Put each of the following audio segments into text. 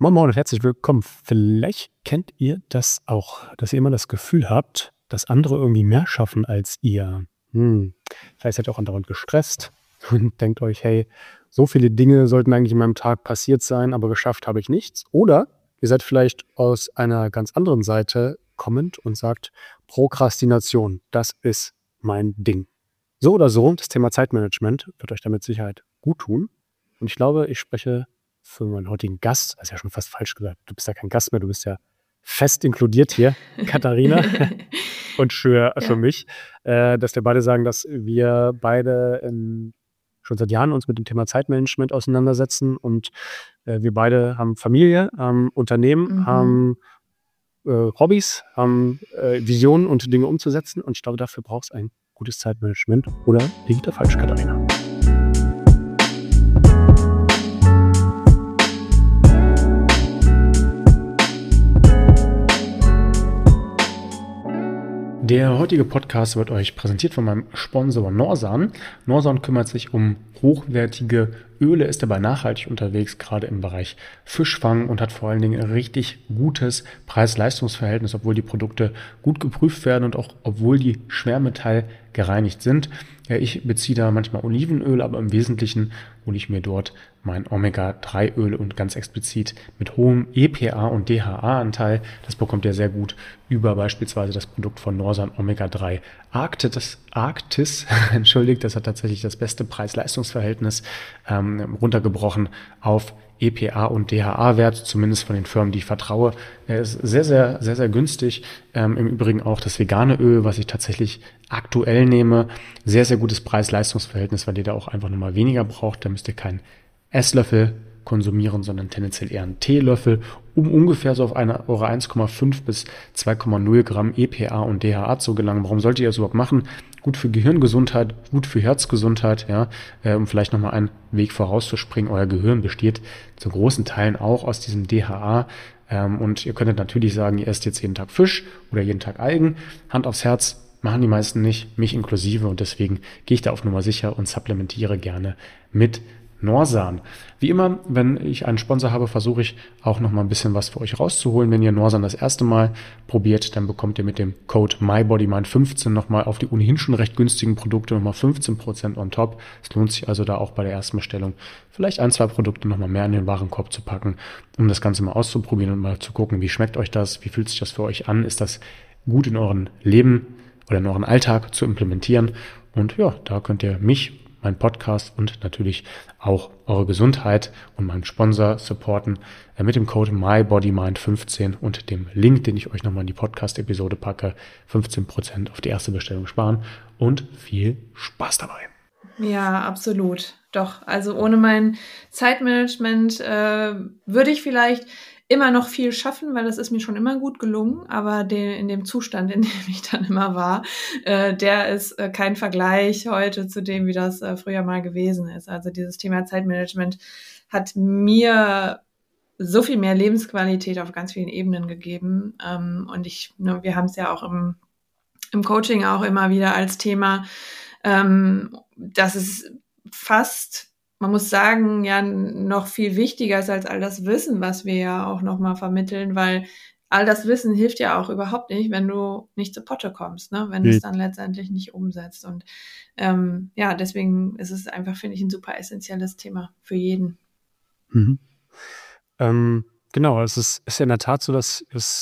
Moin Moin und herzlich willkommen. Vielleicht kennt ihr das auch, dass ihr immer das Gefühl habt, dass andere irgendwie mehr schaffen als ihr. Vielleicht seid ihr auch andauernd gestresst und denkt euch, hey, so viele Dinge sollten eigentlich in meinem Tag passiert sein, aber geschafft habe ich nichts. Oder ihr seid vielleicht aus einer ganz anderen Seite kommend und sagt, Prokrastination, das ist mein Ding. So oder so, das Thema Zeitmanagement wird euch damit Sicherheit gut tun. Und ich glaube, ich spreche für meinen heutigen Gast, das ist ja schon fast falsch gesagt, du bist ja kein Gast mehr, du bist ja fest inkludiert hier, Katharina, und für mich, dass wir beide sagen, dass wir beide schon seit Jahren uns mit dem Thema Zeitmanagement auseinandersetzen und wir beide haben Familie, haben Unternehmen, haben Hobbys, haben Visionen und Dinge umzusetzen und ich glaube, dafür braucht es ein gutes Zeitmanagement. Oder liege ich da falsch, Katharina? Der heutige Podcast wird euch präsentiert von meinem Sponsor Norsan. Norsan kümmert sich um hochwertige Öle, ist dabei nachhaltig unterwegs, gerade im Bereich Fischfang und hat vor allen Dingen ein richtig gutes Preis-Leistungs-Verhältnis, obwohl die Produkte gut geprüft werden und auch obwohl die schwermetallgereinigt sind. Ja, ich beziehe da manchmal Olivenöl, aber im Wesentlichen hole ich mir dort mein Omega-3-Öl und ganz explizit mit hohem EPA und DHA-Anteil. Das bekommt ihr sehr gut über beispielsweise das Produkt von Norsan Omega-3 Arktis. Entschuldigt, das hat tatsächlich das beste Preis-Leistungs-Verhältnis runtergebrochen auf EPA und DHA-Wert, zumindest von den Firmen, die ich vertraue. Er ist sehr, sehr, sehr, sehr günstig. Im Übrigen auch das vegane Öl, was ich tatsächlich aktuell nehme. Sehr, sehr gutes Preis-Leistungs-Verhältnis, weil ihr da auch einfach nochmal weniger braucht. Da müsst ihr keinen Esslöffel konsumieren, sondern tendenziell eher einen Teelöffel, um ungefähr so auf eure 1,5 bis 2,0 Gramm EPA und DHA zu gelangen. Warum solltet ihr das überhaupt machen? Gut für Gehirngesundheit, gut für Herzgesundheit, ja, um vielleicht nochmal einen Weg vorauszuspringen. Euer Gehirn besteht zu großen Teilen auch aus diesem DHA. Und ihr könntet natürlich sagen, ihr esst jetzt jeden Tag Fisch oder jeden Tag Algen. Hand aufs Herz, machen die meisten nicht, mich inklusive. Und deswegen gehe ich da auf Nummer sicher und supplementiere gerne mit Norsan. Wie immer, wenn ich einen Sponsor habe, versuche ich auch noch mal ein bisschen was für euch rauszuholen. Wenn ihr Norsan das erste Mal probiert, dann bekommt ihr mit dem Code MyBodyMind15 noch mal auf die ohnehin schon recht günstigen Produkte noch mal 15% on top. Es lohnt sich also da auch bei der ersten Bestellung vielleicht 1-2 Produkte noch mal mehr in den Warenkorb zu packen, um das Ganze mal auszuprobieren und mal zu gucken, wie schmeckt euch das, wie fühlt sich das für euch an, ist das gut in euren Leben oder in euren Alltag zu implementieren. Und ja, da könnt ihr mich, mein Podcast und natürlich auch eure Gesundheit und meinen Sponsor supporten mit dem Code MyBodyMind15 und dem Link, den ich euch nochmal in die Podcast-Episode packe, 15% auf die erste Bestellung sparen und viel Spaß dabei. Ja, absolut. Doch, also ohne mein Zeitmanagement würde ich vielleicht immer noch viel schaffen, weil das ist mir schon immer gut gelungen, aber in dem Zustand, in dem ich dann immer war, der ist kein Vergleich heute zu dem, wie das früher mal gewesen ist. Also dieses Thema Zeitmanagement hat mir so viel mehr Lebensqualität auf ganz vielen Ebenen gegeben. Und wir haben es ja auch im Coaching auch immer wieder als Thema, dass es fast, man muss sagen, ja noch viel wichtiger ist als all das Wissen, was wir ja auch nochmal vermitteln, weil all das Wissen hilft ja auch überhaupt nicht, wenn du nicht zu Potte kommst, ne? Wenn du es dann letztendlich nicht umsetzt. Und deswegen ist es einfach, finde ich, ein super essentielles Thema für jeden. Mhm. Genau, es ist ja in der Tat so, dass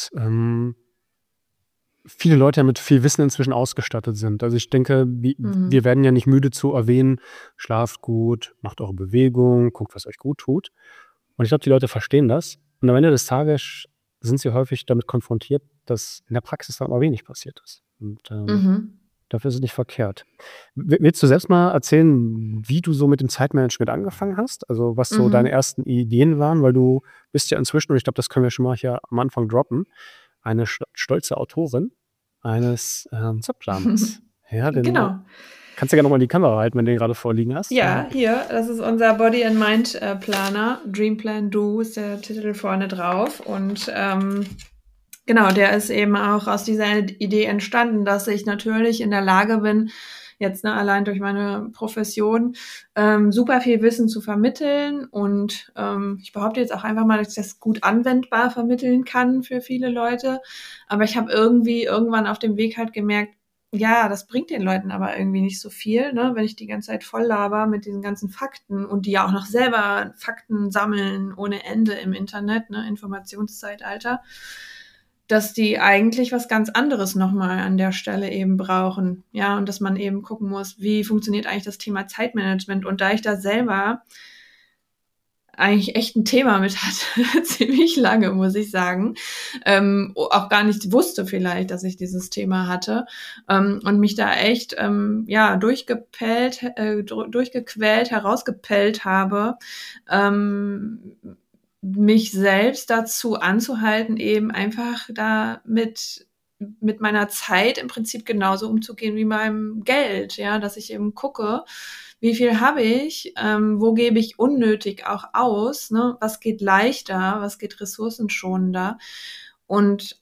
viele Leute ja mit viel Wissen inzwischen ausgestattet sind. Also ich denke, wir werden ja nicht müde zu erwähnen, schlaft gut, macht eure Bewegung, guckt, was euch gut tut. Und ich glaube, die Leute verstehen das. Und am Ende des Tages sind sie häufig damit konfrontiert, dass in der Praxis dann aber wenig passiert ist. Und dafür ist es nicht verkehrt. Willst du selbst mal erzählen, wie du so mit dem Zeitmanagement angefangen hast? Also was so deine ersten Ideen waren? Weil du bist ja inzwischen, und ich glaube, das können wir schon mal hier am Anfang droppen, eine stolze Autorin eines Zeitplaners. Ja, Genau. Kannst du ja gerne nochmal die Kamera halten, wenn du den gerade vorliegen hast. Ja, hier, das ist unser Body and Mind Planer. Dream Plan Do ist der Titel vorne drauf. Und genau, der ist eben auch aus dieser Idee entstanden, dass ich natürlich in der Lage bin, jetzt allein durch meine Profession super viel Wissen zu vermitteln und ich behaupte jetzt auch einfach mal, dass ich das gut anwendbar vermitteln kann für viele Leute, aber ich habe irgendwie irgendwann auf dem Weg halt gemerkt, ja, das bringt den Leuten aber irgendwie nicht so viel, ne, wenn ich die ganze Zeit voll laber mit diesen ganzen Fakten und die ja auch noch selber Fakten sammeln ohne Ende im Internet, ne, Informationszeitalter, dass die eigentlich was ganz anderes nochmal an der Stelle eben brauchen. Ja, und dass man eben gucken muss, wie funktioniert eigentlich das Thema Zeitmanagement. Und da ich da selber eigentlich echt ein Thema mit hatte, ziemlich lange, muss ich sagen, auch gar nicht wusste vielleicht, dass ich dieses Thema hatte und mich da echt durchgequält, herausgepellt habe, mich selbst dazu anzuhalten, eben einfach da mit meiner Zeit im Prinzip genauso umzugehen wie meinem Geld, ja, dass ich eben gucke, wie viel habe ich, wo gebe ich unnötig auch aus, ne? Was geht leichter, was geht ressourcenschonender und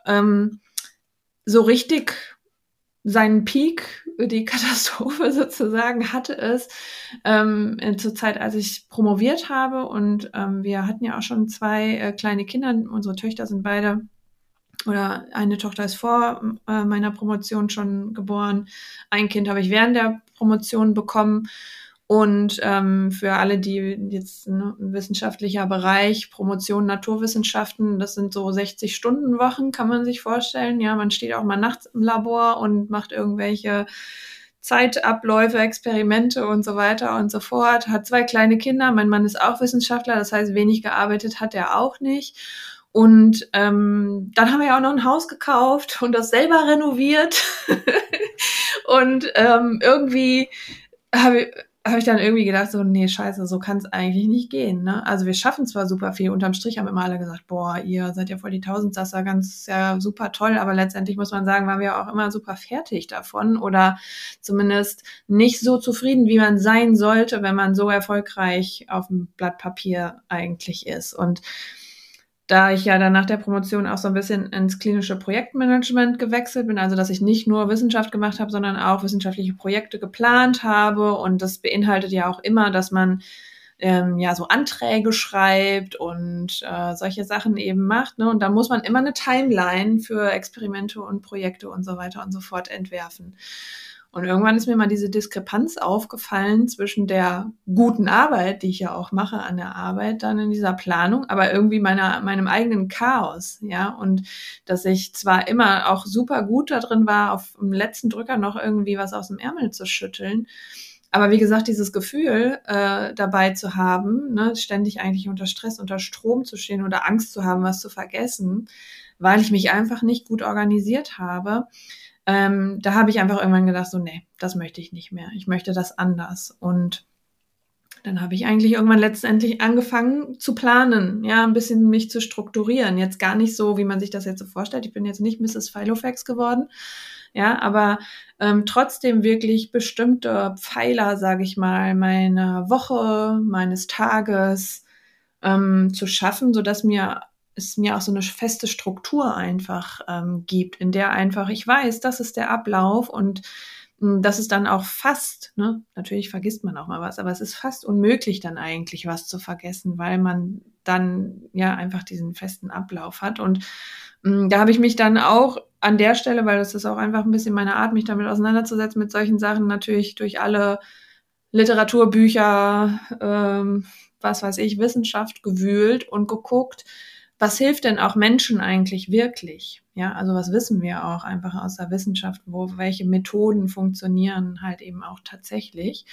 so richtig seinen Peak, die Katastrophe sozusagen, hatte es zur Zeit, als ich promoviert habe und wir hatten ja auch schon 2 kleine Kinder, unsere Töchter sind beide oder eine Tochter ist vor meiner Promotion schon geboren. Ein Kind habe ich während der Promotion bekommen. Und für alle, die jetzt wissenschaftlicher Bereich, Promotion Naturwissenschaften, das sind so 60-Stunden-Wochen, kann man sich vorstellen. Ja, man steht auch mal nachts im Labor und macht irgendwelche Zeitabläufe, Experimente und so weiter und so fort. Hat 2 kleine Kinder. Mein Mann ist auch Wissenschaftler, das heißt, wenig gearbeitet hat er auch nicht. Und dann haben wir ja auch noch ein Haus gekauft und das selber renoviert. Und irgendwie habe ich dann irgendwie gedacht, so, nee, scheiße, so kann es eigentlich nicht gehen. Ne? Also wir schaffen zwar super viel, unterm Strich haben immer alle gesagt, boah, ihr seid ja voll die Tausendsasser, ganz ja super toll, aber letztendlich muss man sagen, waren wir auch immer super fertig davon oder zumindest nicht so zufrieden, wie man sein sollte, wenn man so erfolgreich auf dem Blatt Papier eigentlich ist. Und da ich ja dann nach der Promotion auch so ein bisschen ins klinische Projektmanagement gewechselt bin, also dass ich nicht nur Wissenschaft gemacht habe, sondern auch wissenschaftliche Projekte geplant habe. Und das beinhaltet ja auch immer, dass man so Anträge schreibt und solche Sachen eben macht. Ne? Und da muss man immer eine Timeline für Experimente und Projekte und so weiter und so fort entwerfen. Und irgendwann ist mir mal diese Diskrepanz aufgefallen zwischen der guten Arbeit, die ich ja auch mache an der Arbeit, dann in dieser Planung, aber irgendwie meinem eigenen Chaos, ja. Und dass ich zwar immer auch super gut da drin war, auf dem letzten Drücker noch irgendwie was aus dem Ärmel zu schütteln. Aber wie gesagt, dieses Gefühl dabei zu haben, ne, ständig eigentlich unter Stress, unter Strom zu stehen oder Angst zu haben, was zu vergessen, weil ich mich einfach nicht gut organisiert habe, da habe ich einfach irgendwann gedacht, so, nee, das möchte ich nicht mehr. Ich möchte das anders. Und dann habe ich eigentlich irgendwann letztendlich angefangen zu planen, ja, ein bisschen mich zu strukturieren. Jetzt gar nicht so, wie man sich das jetzt so vorstellt. Ich bin jetzt nicht Mrs. Filofax geworden, ja, aber trotzdem wirklich bestimmte Pfeiler, sage ich mal, meiner Woche, meines Tages zu schaffen, sodass es mir auch so eine feste Struktur einfach gibt, in der einfach ich weiß, das ist der Ablauf und das ist dann auch fast, ne, natürlich vergisst man auch mal was, aber es ist fast unmöglich dann eigentlich was zu vergessen, weil man dann ja einfach diesen festen Ablauf hat. Und da habe ich mich dann auch an der Stelle, weil das ist auch einfach ein bisschen meine Art, mich damit auseinanderzusetzen mit solchen Sachen, natürlich durch alle Literaturbücher, was weiß ich, Wissenschaft gewühlt und geguckt, was hilft denn auch Menschen eigentlich wirklich? Ja, also was wissen wir auch einfach aus der Wissenschaft, welche Methoden funktionieren halt eben auch tatsächlich.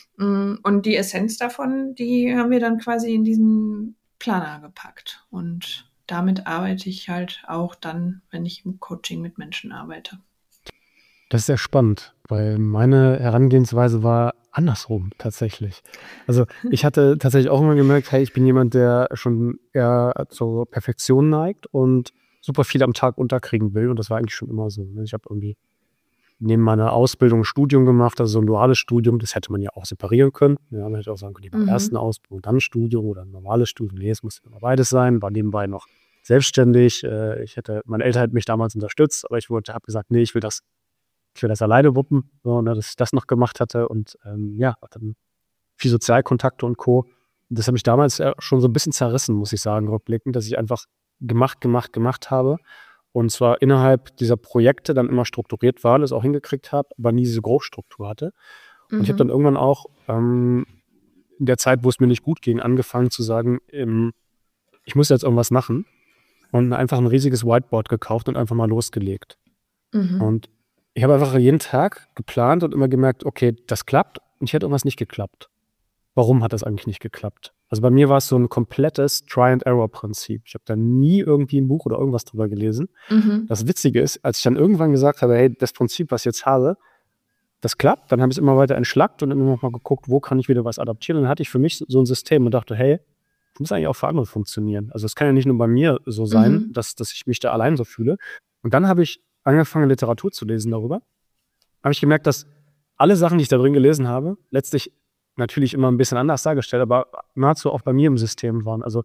Und die Essenz davon, die haben wir dann quasi in diesen Planer gepackt. Und damit arbeite ich halt auch dann, wenn ich im Coaching mit Menschen arbeite. Das ist sehr spannend, weil meine Herangehensweise war andersrum tatsächlich. Also ich hatte tatsächlich auch immer gemerkt, hey, ich bin jemand, der schon eher zur Perfektion neigt und super viel am Tag unterkriegen will. Und das war eigentlich schon immer so. Ich habe irgendwie neben meiner Ausbildung ein Studium gemacht, also so ein duales Studium. Das hätte man ja auch separieren können. Ja, man hätte auch sagen können, lieber erst eine Ausbildung, dann ein Studium oder ein normales Studium. Nee, es musste immer beides sein. War nebenbei noch selbstständig. Meine Eltern hätten mich damals unterstützt, aber habe gesagt, nee, ich will das ich will das alleine wuppen, so, ne, dass ich das noch gemacht hatte und dann viel Sozialkontakte und Co. Und das hat mich damals schon so ein bisschen zerrissen, muss ich sagen, rückblickend, dass ich einfach gemacht habe. Und zwar innerhalb dieser Projekte dann immer strukturiert war, das auch hingekriegt habe, aber nie diese Grobstruktur hatte. Und ich habe dann irgendwann auch in der Zeit, wo es mir nicht gut ging, angefangen zu sagen, ich muss jetzt irgendwas machen und einfach ein riesiges Whiteboard gekauft und einfach mal losgelegt. Und ich habe einfach jeden Tag geplant und immer gemerkt, okay, das klappt und ich hätte irgendwas nicht geklappt. Warum hat das eigentlich nicht geklappt? Also bei mir war es so ein komplettes Try-and-Error-Prinzip. Ich habe da nie irgendwie ein Buch oder irgendwas drüber gelesen. Das Witzige ist, als ich dann irgendwann gesagt habe, hey, das Prinzip, was ich jetzt habe, das klappt, dann habe ich es immer weiter entschlackt und immer noch mal geguckt, wo kann ich wieder was adaptieren. Und dann hatte ich für mich so ein System und dachte, hey, das muss eigentlich auch für andere funktionieren. Also es kann ja nicht nur bei mir so sein, dass ich mich da allein so fühle. Und dann habe ich angefangen, Literatur zu lesen darüber. Habe ich gemerkt, dass alle Sachen, die ich da drin gelesen habe, letztlich natürlich immer ein bisschen anders dargestellt, aber nahezu auch bei mir im System waren. Also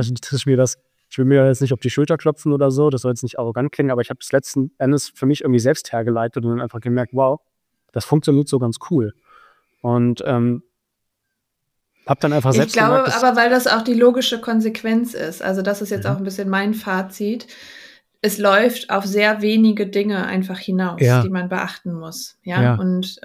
ich will mir jetzt nicht auf die Schulter klopfen oder so, das soll jetzt nicht arrogant klingen, aber ich habe es letzten Endes für mich irgendwie selbst hergeleitet und dann einfach gemerkt, wow, das funktioniert so ganz cool. Und habe dann einfach selbst gemerkt, aber weil das auch die logische Konsequenz ist, also das ist jetzt auch ein bisschen mein Fazit, es läuft auf sehr wenige Dinge einfach hinaus, die man beachten muss. Ja. Und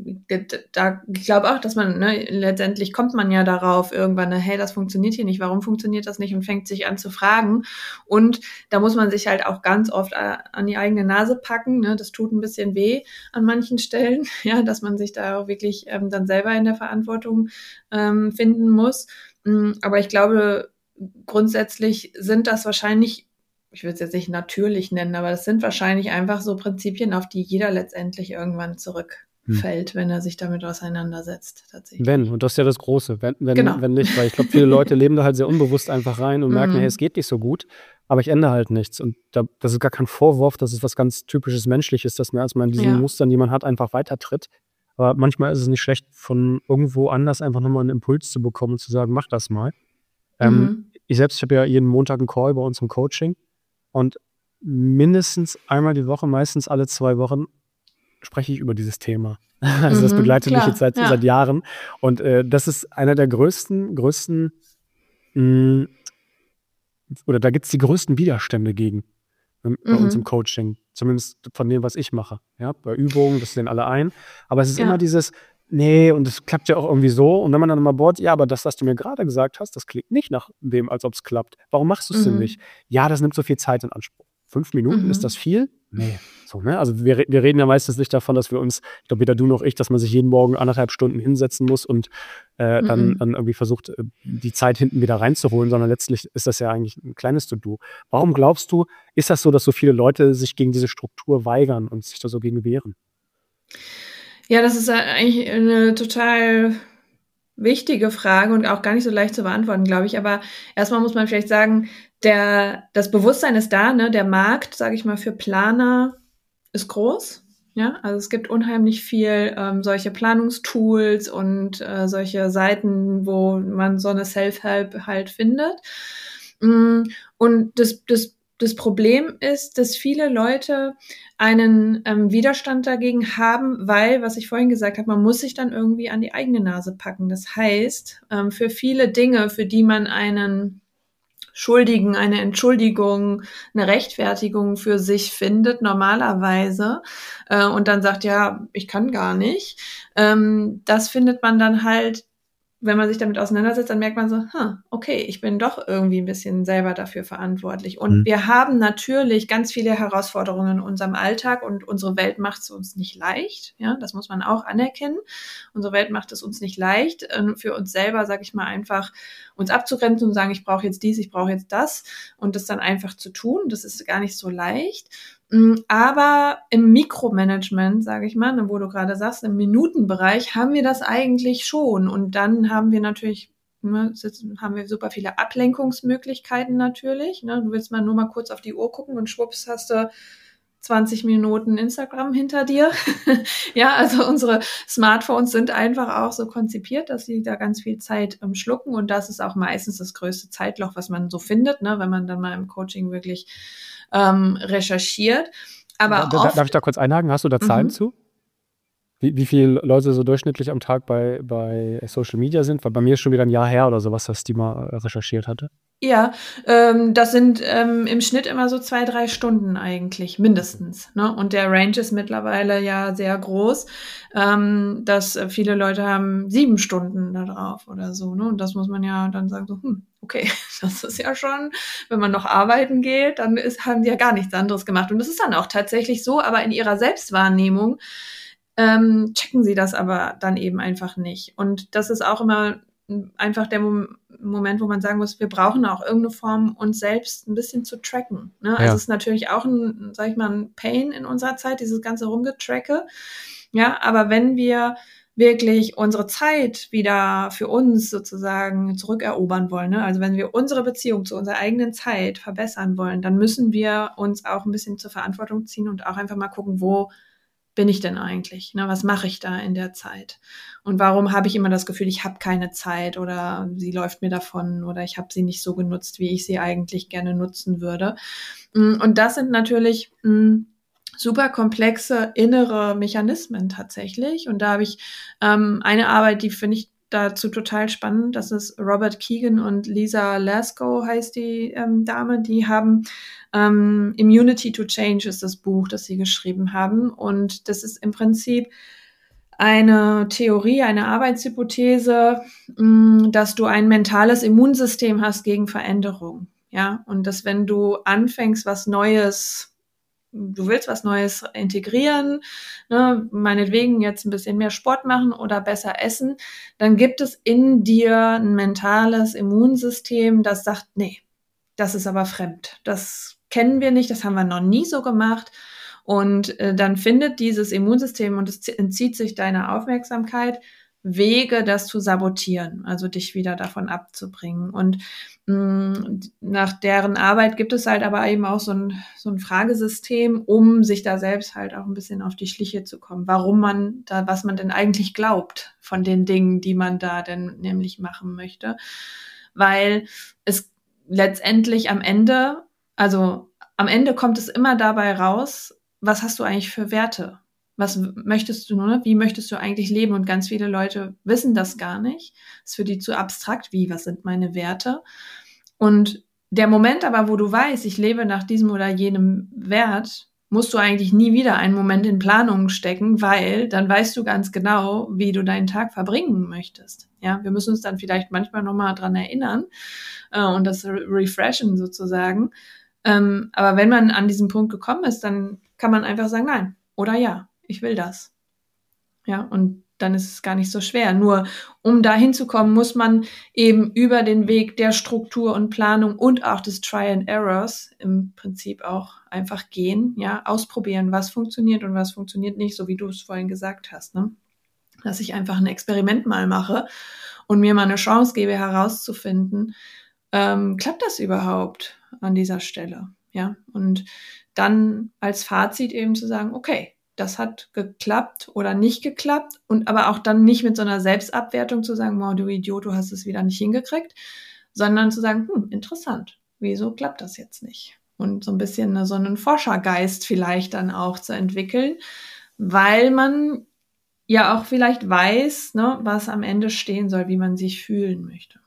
ich glaube auch, dass man, letztendlich kommt man ja darauf irgendwann, hey, das funktioniert hier nicht, warum funktioniert das nicht? Und fängt sich an zu fragen. Und da muss man sich halt auch ganz oft an die eigene Nase packen. Ne? Das tut ein bisschen weh an manchen Stellen, ja, dass man sich da auch wirklich dann selber in der Verantwortung finden muss. Aber ich glaube, grundsätzlich sind das wahrscheinlich, ich würde es jetzt nicht natürlich nennen, aber das sind wahrscheinlich einfach so Prinzipien, auf die jeder letztendlich irgendwann zurückfällt, wenn er sich damit auseinandersetzt. Tatsächlich. Und das ist ja das Große. Wenn Genau. nicht, weil ich glaube, viele Leute leben da halt sehr unbewusst einfach rein und merken, hey, es geht nicht so gut, aber ich ändere halt nichts. Und das ist gar kein Vorwurf, das ist was ganz typisches Menschliches, dass man erstmal in diesen Mustern, die man hat, einfach weitertritt. Aber manchmal ist es nicht schlecht, von irgendwo anders einfach nochmal einen Impuls zu bekommen und zu sagen, mach das mal. Ich habe ja jeden Montag einen Call bei uns im Coaching. Und mindestens einmal die Woche, meistens alle 2 Wochen, spreche ich über dieses Thema. Also das begleitet mich jetzt seit Jahren. Und das ist einer der größten, oder da gibt es die größten Widerstände gegen bei uns im Coaching. Zumindest von dem, was ich mache. Ja, bei Übungen, das sehen alle ein. Aber es ist immer dieses, nee, und es klappt ja auch irgendwie so. Und wenn man dann immer bohrt, ja, aber das, was du mir gerade gesagt hast, das klingt nicht nach dem, als ob es klappt. Warum machst du es denn nicht? Ja, das nimmt so viel Zeit in Anspruch. 5 Minuten, ist das viel? Nee. So, ne? Also wir reden ja meistens nicht davon, dass wir uns, ich glaube, weder du noch ich, dass man sich jeden Morgen 1,5 Stunden hinsetzen muss und dann irgendwie versucht, die Zeit hinten wieder reinzuholen, sondern letztlich ist das ja eigentlich ein kleines To-Do. Warum glaubst du, ist das so, dass so viele Leute sich gegen diese Struktur weigern und sich da so gegen wehren? Ja, das ist eigentlich eine total wichtige Frage und auch gar nicht so leicht zu beantworten, glaube ich. Aber erstmal muss man vielleicht sagen, das Bewusstsein ist da, ne? Der Markt, sage ich mal, für Planer ist groß. Ja, also es gibt unheimlich viel solche Planungstools und solche Seiten, wo man so eine Self-Help halt findet. Und das Problem ist, dass viele Leute einen Widerstand dagegen haben, weil, was ich vorhin gesagt habe, man muss sich dann irgendwie an die eigene Nase packen. Das heißt, für viele Dinge, für die man einen Schuldigen, eine Entschuldigung, eine Rechtfertigung für sich findet, normalerweise, und dann sagt, ja, ich kann gar nicht, das findet man dann halt, wenn man sich damit auseinandersetzt, dann merkt man so, okay, ich bin doch irgendwie ein bisschen selber dafür verantwortlich. Und wir haben natürlich ganz viele Herausforderungen in unserem Alltag und unsere Welt macht es uns nicht leicht. Ja, das muss man auch anerkennen. Unsere Welt macht es uns nicht leicht, für uns selber, sage ich mal, einfach uns abzugrenzen und sagen, ich brauche jetzt dies, ich brauche jetzt das und das dann einfach zu tun. Das ist gar nicht so leicht. Aber im Mikromanagement, sage ich mal, wo du gerade sagst, im Minutenbereich haben wir das eigentlich schon. Und dann haben wir natürlich, haben wir super viele Ablenkungsmöglichkeiten natürlich. Ne? Du willst nur mal kurz auf die Uhr gucken und schwupps hast du 20 Minuten Instagram hinter dir. Ja, also unsere Smartphones sind einfach auch so konzipiert, dass sie da ganz viel Zeit schlucken. Und das ist auch meistens das größte Zeitloch, was man so findet, ne? Wenn man dann mal im Coaching wirklich recherchiert. Aber Darf ich oft, da kurz einhaken? Hast du da Zahlen mhm. zu? Wie viele Leute so durchschnittlich am Tag bei Social Media sind? Weil bei mir ist schon wieder ein Jahr her oder sowas, dass die mal recherchiert hatte. Ja, das sind im Schnitt immer so 2, 3 Stunden eigentlich, mindestens. Ne? Und der Range ist mittlerweile ja sehr groß, dass viele Leute haben 7 Stunden da drauf oder so. Ne? Und das muss man ja dann sagen, so, okay, das ist ja schon, wenn man noch arbeiten geht, dann haben die ja gar nichts anderes gemacht. Und das ist dann auch tatsächlich so, aber in ihrer Selbstwahrnehmung checken sie das aber dann eben einfach nicht. Und das ist auch immer einfach der Moment, wo man sagen muss, wir brauchen auch irgendeine Form, uns selbst ein bisschen zu tracken. Ne? Ja. Also es ist natürlich auch ein Pain in unserer Zeit, dieses ganze Rumgetracke. Ja, aber wenn wir wirklich unsere Zeit wieder für uns sozusagen zurückerobern wollen, ne? Also wenn wir unsere Beziehung zu unserer eigenen Zeit verbessern wollen, dann müssen wir uns auch ein bisschen zur Verantwortung ziehen und auch einfach mal gucken, wo bin ich denn eigentlich? Ne, was mache ich da in der Zeit? Und warum habe ich immer das Gefühl, ich habe keine Zeit oder sie läuft mir davon oder ich habe sie nicht so genutzt, wie ich sie eigentlich gerne nutzen würde? Und das sind natürlich super komplexe innere Mechanismen tatsächlich. Und da habe ich eine Arbeit, die finde ich dazu total spannend. Das ist Robert Keegan und Lisa Laskow heißt die Dame. Die haben Immunity to Change ist das Buch, das sie geschrieben haben. Und das ist im Prinzip eine Theorie, eine Arbeitshypothese, dass du ein mentales Immunsystem hast gegen Veränderung. Ja, und dass wenn du anfängst, du willst was Neues integrieren, ne, meinetwegen jetzt ein bisschen mehr Sport machen oder besser essen, dann gibt es in dir ein mentales Immunsystem, das sagt, nee, das ist aber fremd. Das kennen wir nicht, das haben wir noch nie so gemacht. Und dann findet dieses Immunsystem, und es entzieht sich deiner Aufmerksamkeit, Wege, das zu sabotieren, also dich wieder davon abzubringen. Und nach deren Arbeit gibt es halt aber eben auch so ein Fragesystem, um sich da selbst halt auch ein bisschen auf die Schliche zu kommen, was man denn eigentlich glaubt von den Dingen, die man da denn nämlich machen möchte. Weil es letztendlich am Ende kommt es immer dabei raus, was hast du eigentlich für Werte? Was möchtest du, ne? Wie möchtest du eigentlich leben? Und ganz viele Leute wissen das gar nicht. Das ist für die zu abstrakt. Was sind meine Werte? Und der Moment aber, wo du weißt, ich lebe nach diesem oder jenem Wert, musst du eigentlich nie wieder einen Moment in Planungen stecken, weil dann weißt du ganz genau, wie du deinen Tag verbringen möchtest. Ja, wir müssen uns dann vielleicht manchmal nochmal dran erinnern und das refreshen sozusagen. Aber wenn man an diesen Punkt gekommen ist, dann kann man einfach sagen, nein oder ja, ich will das. Ja, und dann ist es gar nicht so schwer. Nur um da hinzukommen, muss man eben über den Weg der Struktur und Planung und auch des Try and Errors im Prinzip auch einfach gehen, ja, ausprobieren, was funktioniert und was funktioniert nicht, so wie du es vorhin gesagt hast, ne? Dass ich einfach ein Experiment mal mache und mir mal eine Chance gebe, herauszufinden, klappt das überhaupt an dieser Stelle, ja? Und dann als Fazit eben zu sagen, okay, das hat geklappt oder nicht geklappt und aber auch dann nicht mit so einer Selbstabwertung zu sagen, wow, du Idiot, du hast es wieder nicht hingekriegt, sondern zu sagen, interessant, wieso klappt das jetzt nicht? Und so ein bisschen so einen Forschergeist vielleicht dann auch zu entwickeln, weil man ja auch vielleicht weiß, ne, was am Ende stehen soll, wie man sich fühlen möchte.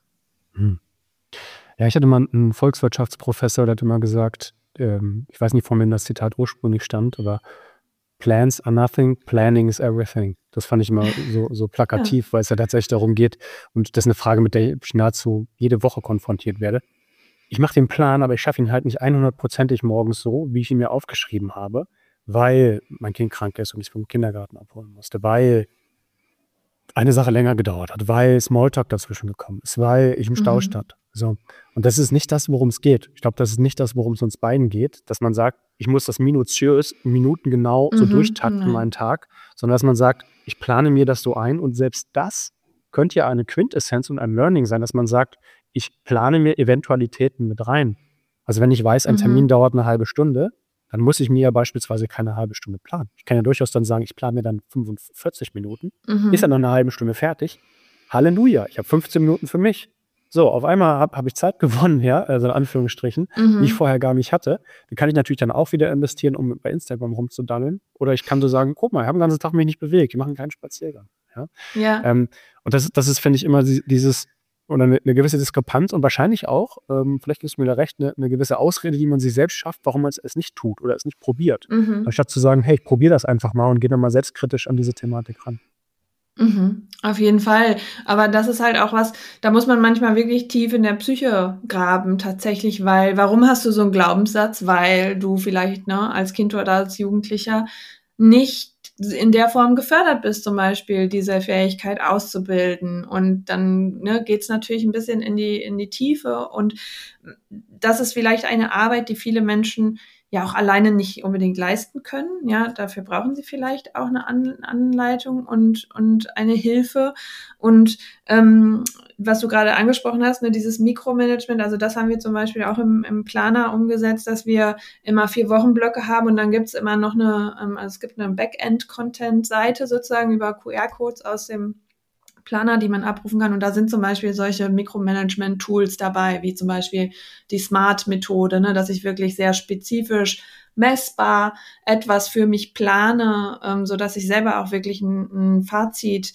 Ja, ich hatte mal einen Volkswirtschaftsprofessor, der hat immer gesagt, ich weiß nicht, von wem das Zitat ursprünglich stammt, aber Plans are nothing, planning is everything. Das fand ich immer so plakativ, ja. Weil es ja tatsächlich darum geht, und das ist eine Frage, mit der ich nahezu jede Woche konfrontiert werde. Ich mache den Plan, aber ich schaffe ihn halt nicht 100%ig morgens so, wie ich ihn mir aufgeschrieben habe, weil mein Kind krank ist und ich es vom Kindergarten abholen musste, weil eine Sache länger gedauert hat, weil Smalltalk dazwischen gekommen ist, weil ich im Stau stand. So. Und das ist nicht das, worum es geht. Ich glaube, das ist nicht das, worum es uns beiden geht, dass man sagt, ich muss das minutiös, minutengenau so durchtakten meinen Tag, sondern dass man sagt, ich plane mir das so ein, und selbst das könnte ja eine Quintessenz und ein Learning sein, dass man sagt, ich plane mir Eventualitäten mit rein. Also wenn ich weiß, ein Termin dauert eine halbe Stunde, dann muss ich mir ja beispielsweise keine halbe Stunde planen. Ich kann ja durchaus dann sagen, ich plane mir dann 45 Minuten, ist ja noch eine halbe Stunde fertig. Halleluja, ich habe 15 Minuten für mich. So, auf einmal hab ich Zeit gewonnen, ja, also in Anführungsstrichen, die ich vorher gar nicht hatte. Die kann ich natürlich dann auch wieder investieren, um bei Instagram rumzudaddeln. Oder ich kann so sagen, guck mal, ich habe den ganzen Tag mich nicht bewegt, wir machen keinen Spaziergang. Ja? Ja. Und das ist, finde ich, immer dieses, oder eine gewisse Diskrepanz und wahrscheinlich auch, vielleicht gibst du mir da recht, eine gewisse Ausrede, die man sich selbst schafft, warum man es nicht tut oder es nicht probiert. Anstatt zu sagen, hey, ich probiere das einfach mal und gehe dann mal selbstkritisch an diese Thematik ran. Auf jeden Fall. Aber das ist halt auch was, da muss man manchmal wirklich tief in der Psyche graben, tatsächlich, weil, warum hast du so einen Glaubenssatz? Weil du vielleicht, ne, als Kind oder als Jugendlicher nicht in der Form gefördert bist, zum Beispiel diese Fähigkeit auszubilden. Und dann geht es natürlich ein bisschen in die Tiefe. Und das ist vielleicht eine Arbeit, die viele Menschen ja auch alleine nicht unbedingt leisten können. Ja, dafür brauchen sie vielleicht auch eine Anleitung und eine Hilfe. Und was du gerade angesprochen hast, dieses Mikromanagement, also das haben wir zum Beispiel auch im Planer umgesetzt, dass wir immer 4-Wochen-Blöcke haben und dann gibt's immer noch also es gibt eine Backend-Content-Seite sozusagen über QR-Codes aus dem Planer, die man abrufen kann. Und da sind zum Beispiel solche Mikromanagement-Tools dabei, wie zum Beispiel die Smart-Methode, dass ich wirklich sehr spezifisch messbar etwas für mich plane, so dass ich selber auch wirklich ein Fazit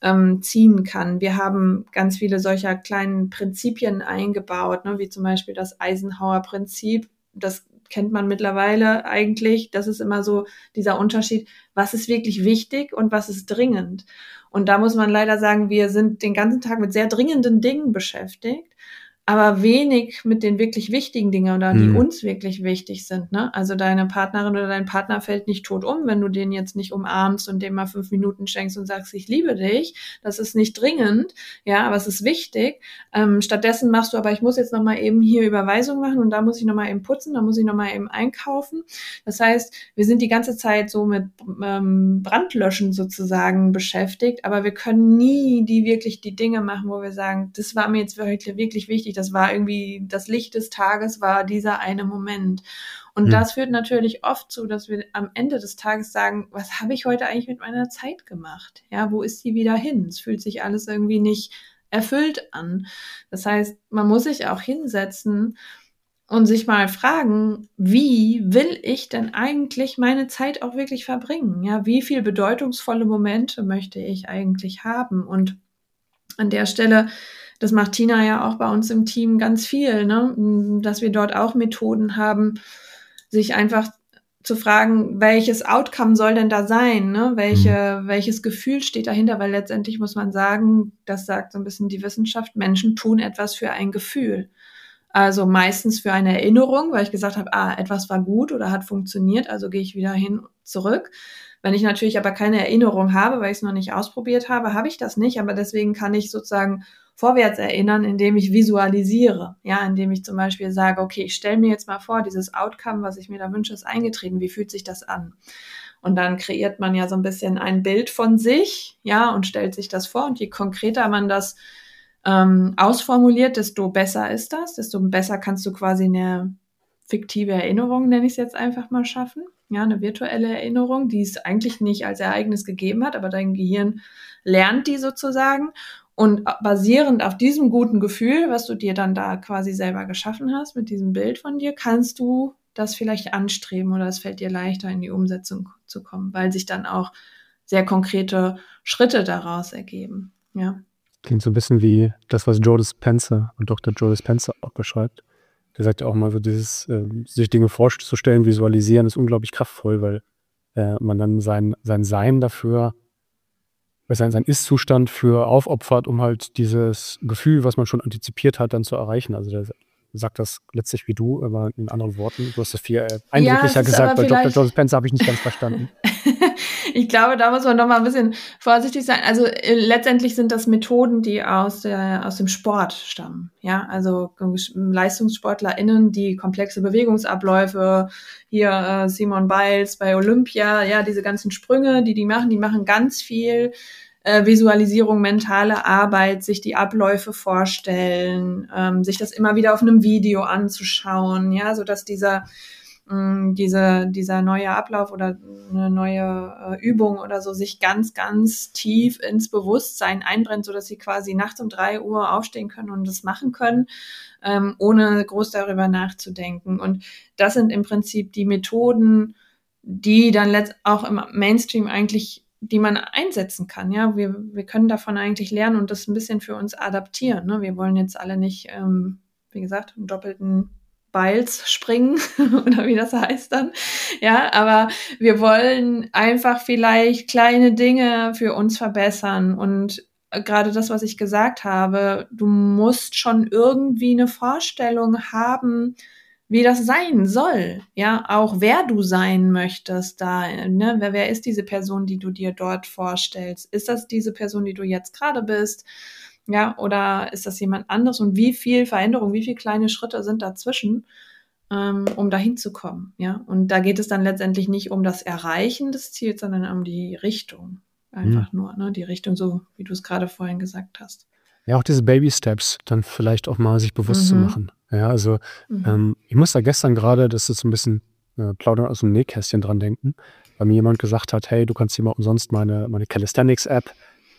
ziehen kann. Wir haben ganz viele solcher kleinen Prinzipien eingebaut, wie zum Beispiel das Eisenhower-Prinzip. Das kennt man mittlerweile eigentlich. Das ist immer so dieser Unterschied, was ist wirklich wichtig und was ist dringend. Und da muss man leider sagen, wir sind den ganzen Tag mit sehr dringenden Dingen beschäftigt, aber wenig mit den wirklich wichtigen Dingen oder die uns wirklich wichtig sind. Ne? Also deine Partnerin oder dein Partner fällt nicht tot um, wenn du den jetzt nicht umarmst und dem mal 5 Minuten schenkst und sagst, ich liebe dich. Das ist nicht dringend, ja, aber es ist wichtig. Stattdessen machst du aber, ich muss jetzt noch mal eben hier Überweisung machen und da muss ich noch mal eben putzen, da muss ich noch mal eben einkaufen. Das heißt, wir sind die ganze Zeit so mit Brandlöschen sozusagen beschäftigt, aber wir können nie die Dinge machen, wo wir sagen, das war mir jetzt wirklich wichtig. Das war irgendwie das Licht des Tages, war dieser eine Moment. Und das führt natürlich oft zu, dass wir am Ende des Tages sagen, was habe ich heute eigentlich mit meiner Zeit gemacht? Ja, wo ist die wieder hin? Es fühlt sich alles irgendwie nicht erfüllt an. Das heißt, man muss sich auch hinsetzen und sich mal fragen, wie will ich denn eigentlich meine Zeit auch wirklich verbringen? Ja, wie viel bedeutungsvolle Momente möchte ich eigentlich haben? Und an der Stelle, das macht Tina ja auch bei uns im Team ganz viel, dass wir dort auch Methoden haben, sich einfach zu fragen, welches Outcome soll denn da sein, welches Gefühl steht dahinter, weil letztendlich muss man sagen, das sagt so ein bisschen die Wissenschaft, Menschen tun etwas für ein Gefühl. Also meistens für eine Erinnerung, weil ich gesagt habe, etwas war gut oder hat funktioniert, also gehe ich wieder zurück. Wenn ich natürlich aber keine Erinnerung habe, weil ich es noch nicht ausprobiert habe, habe ich das nicht, aber deswegen kann ich sozusagen vorwärts erinnern, indem ich visualisiere, ja, indem ich zum Beispiel sage, okay, ich stelle mir jetzt mal vor, dieses Outcome, was ich mir da wünsche, ist eingetreten, wie fühlt sich das an? Und dann kreiert man ja so ein bisschen ein Bild von sich, ja, und stellt sich das vor und je konkreter man das ausformuliert, desto besser ist das, desto besser kannst du quasi eine fiktive Erinnerung, nenne ich es jetzt einfach mal, schaffen. Ja, eine virtuelle Erinnerung, die es eigentlich nicht als Ereignis gegeben hat, aber dein Gehirn lernt die sozusagen. Und basierend auf diesem guten Gefühl, was du dir dann da quasi selber geschaffen hast, mit diesem Bild von dir, kannst du das vielleicht anstreben oder es fällt dir leichter, in die Umsetzung zu kommen, weil sich dann auch sehr konkrete Schritte daraus ergeben. Ja. Klingt so ein bisschen wie das, was Joe Dispenza und Dr. Joe Dispenza auch beschreibt. Der sagt ja auch mal so dieses, sich Dinge vorzustellen, visualisieren, ist unglaublich kraftvoll, weil man dann sein Sein dafür, sein Ist-Zustand für aufopfert, um halt dieses Gefühl, was man schon antizipiert hat, dann zu erreichen. Also der sagt das letztlich wie du, aber in anderen Worten. Du hast das viel eindrücklicher gesagt, bei Dr. Joe Dispenza habe ich nicht ganz verstanden. Ich glaube, da muss man noch mal ein bisschen vorsichtig sein. Also letztendlich sind das Methoden, die aus dem Sport stammen. Ja, also LeistungssportlerInnen, die komplexe Bewegungsabläufe, hier Simone Biles bei Olympia, ja, diese ganzen Sprünge, die machen ganz viel Visualisierung, mentale Arbeit, sich die Abläufe vorstellen, sich das immer wieder auf einem Video anzuschauen, ja, so dass dieser dieser neue Ablauf oder eine neue Übung oder so sich ganz, ganz tief ins Bewusstsein einbrennt, sodass sie quasi nachts um 3 Uhr aufstehen können und das machen können, ohne groß darüber nachzudenken. Und das sind im Prinzip die Methoden, die dann auch im Mainstream eigentlich, die man einsetzen kann. Ja, wir können davon eigentlich lernen und das ein bisschen für uns adaptieren. Ne? Wir wollen jetzt alle nicht, wie gesagt, einen doppelten Biles springen oder wie das heißt dann. Ja, aber wir wollen einfach vielleicht kleine Dinge für uns verbessern und gerade das, was ich gesagt habe, du musst schon irgendwie eine Vorstellung haben, wie das sein soll, ja, auch wer du sein möchtest da, ne, wer ist diese Person, die du dir dort vorstellst? Ist das diese Person, die du jetzt gerade bist? Ja, oder ist das jemand anderes? Und wie viel Veränderung, wie viele kleine Schritte sind dazwischen, um dahin zu kommen, ja? Und da geht es dann letztendlich nicht um das Erreichen des Ziels, sondern um die Richtung. Einfach nur, ne, die Richtung, so wie du es gerade vorhin gesagt hast. Ja, auch diese Baby-Steps dann vielleicht auch mal sich bewusst zu machen. Ja, also ich muss da gestern gerade, das ist so ein bisschen plaudern aus dem Nähkästchen dran denken, weil mir jemand gesagt hat, hey, du kannst hier mal umsonst meine Calisthenics-App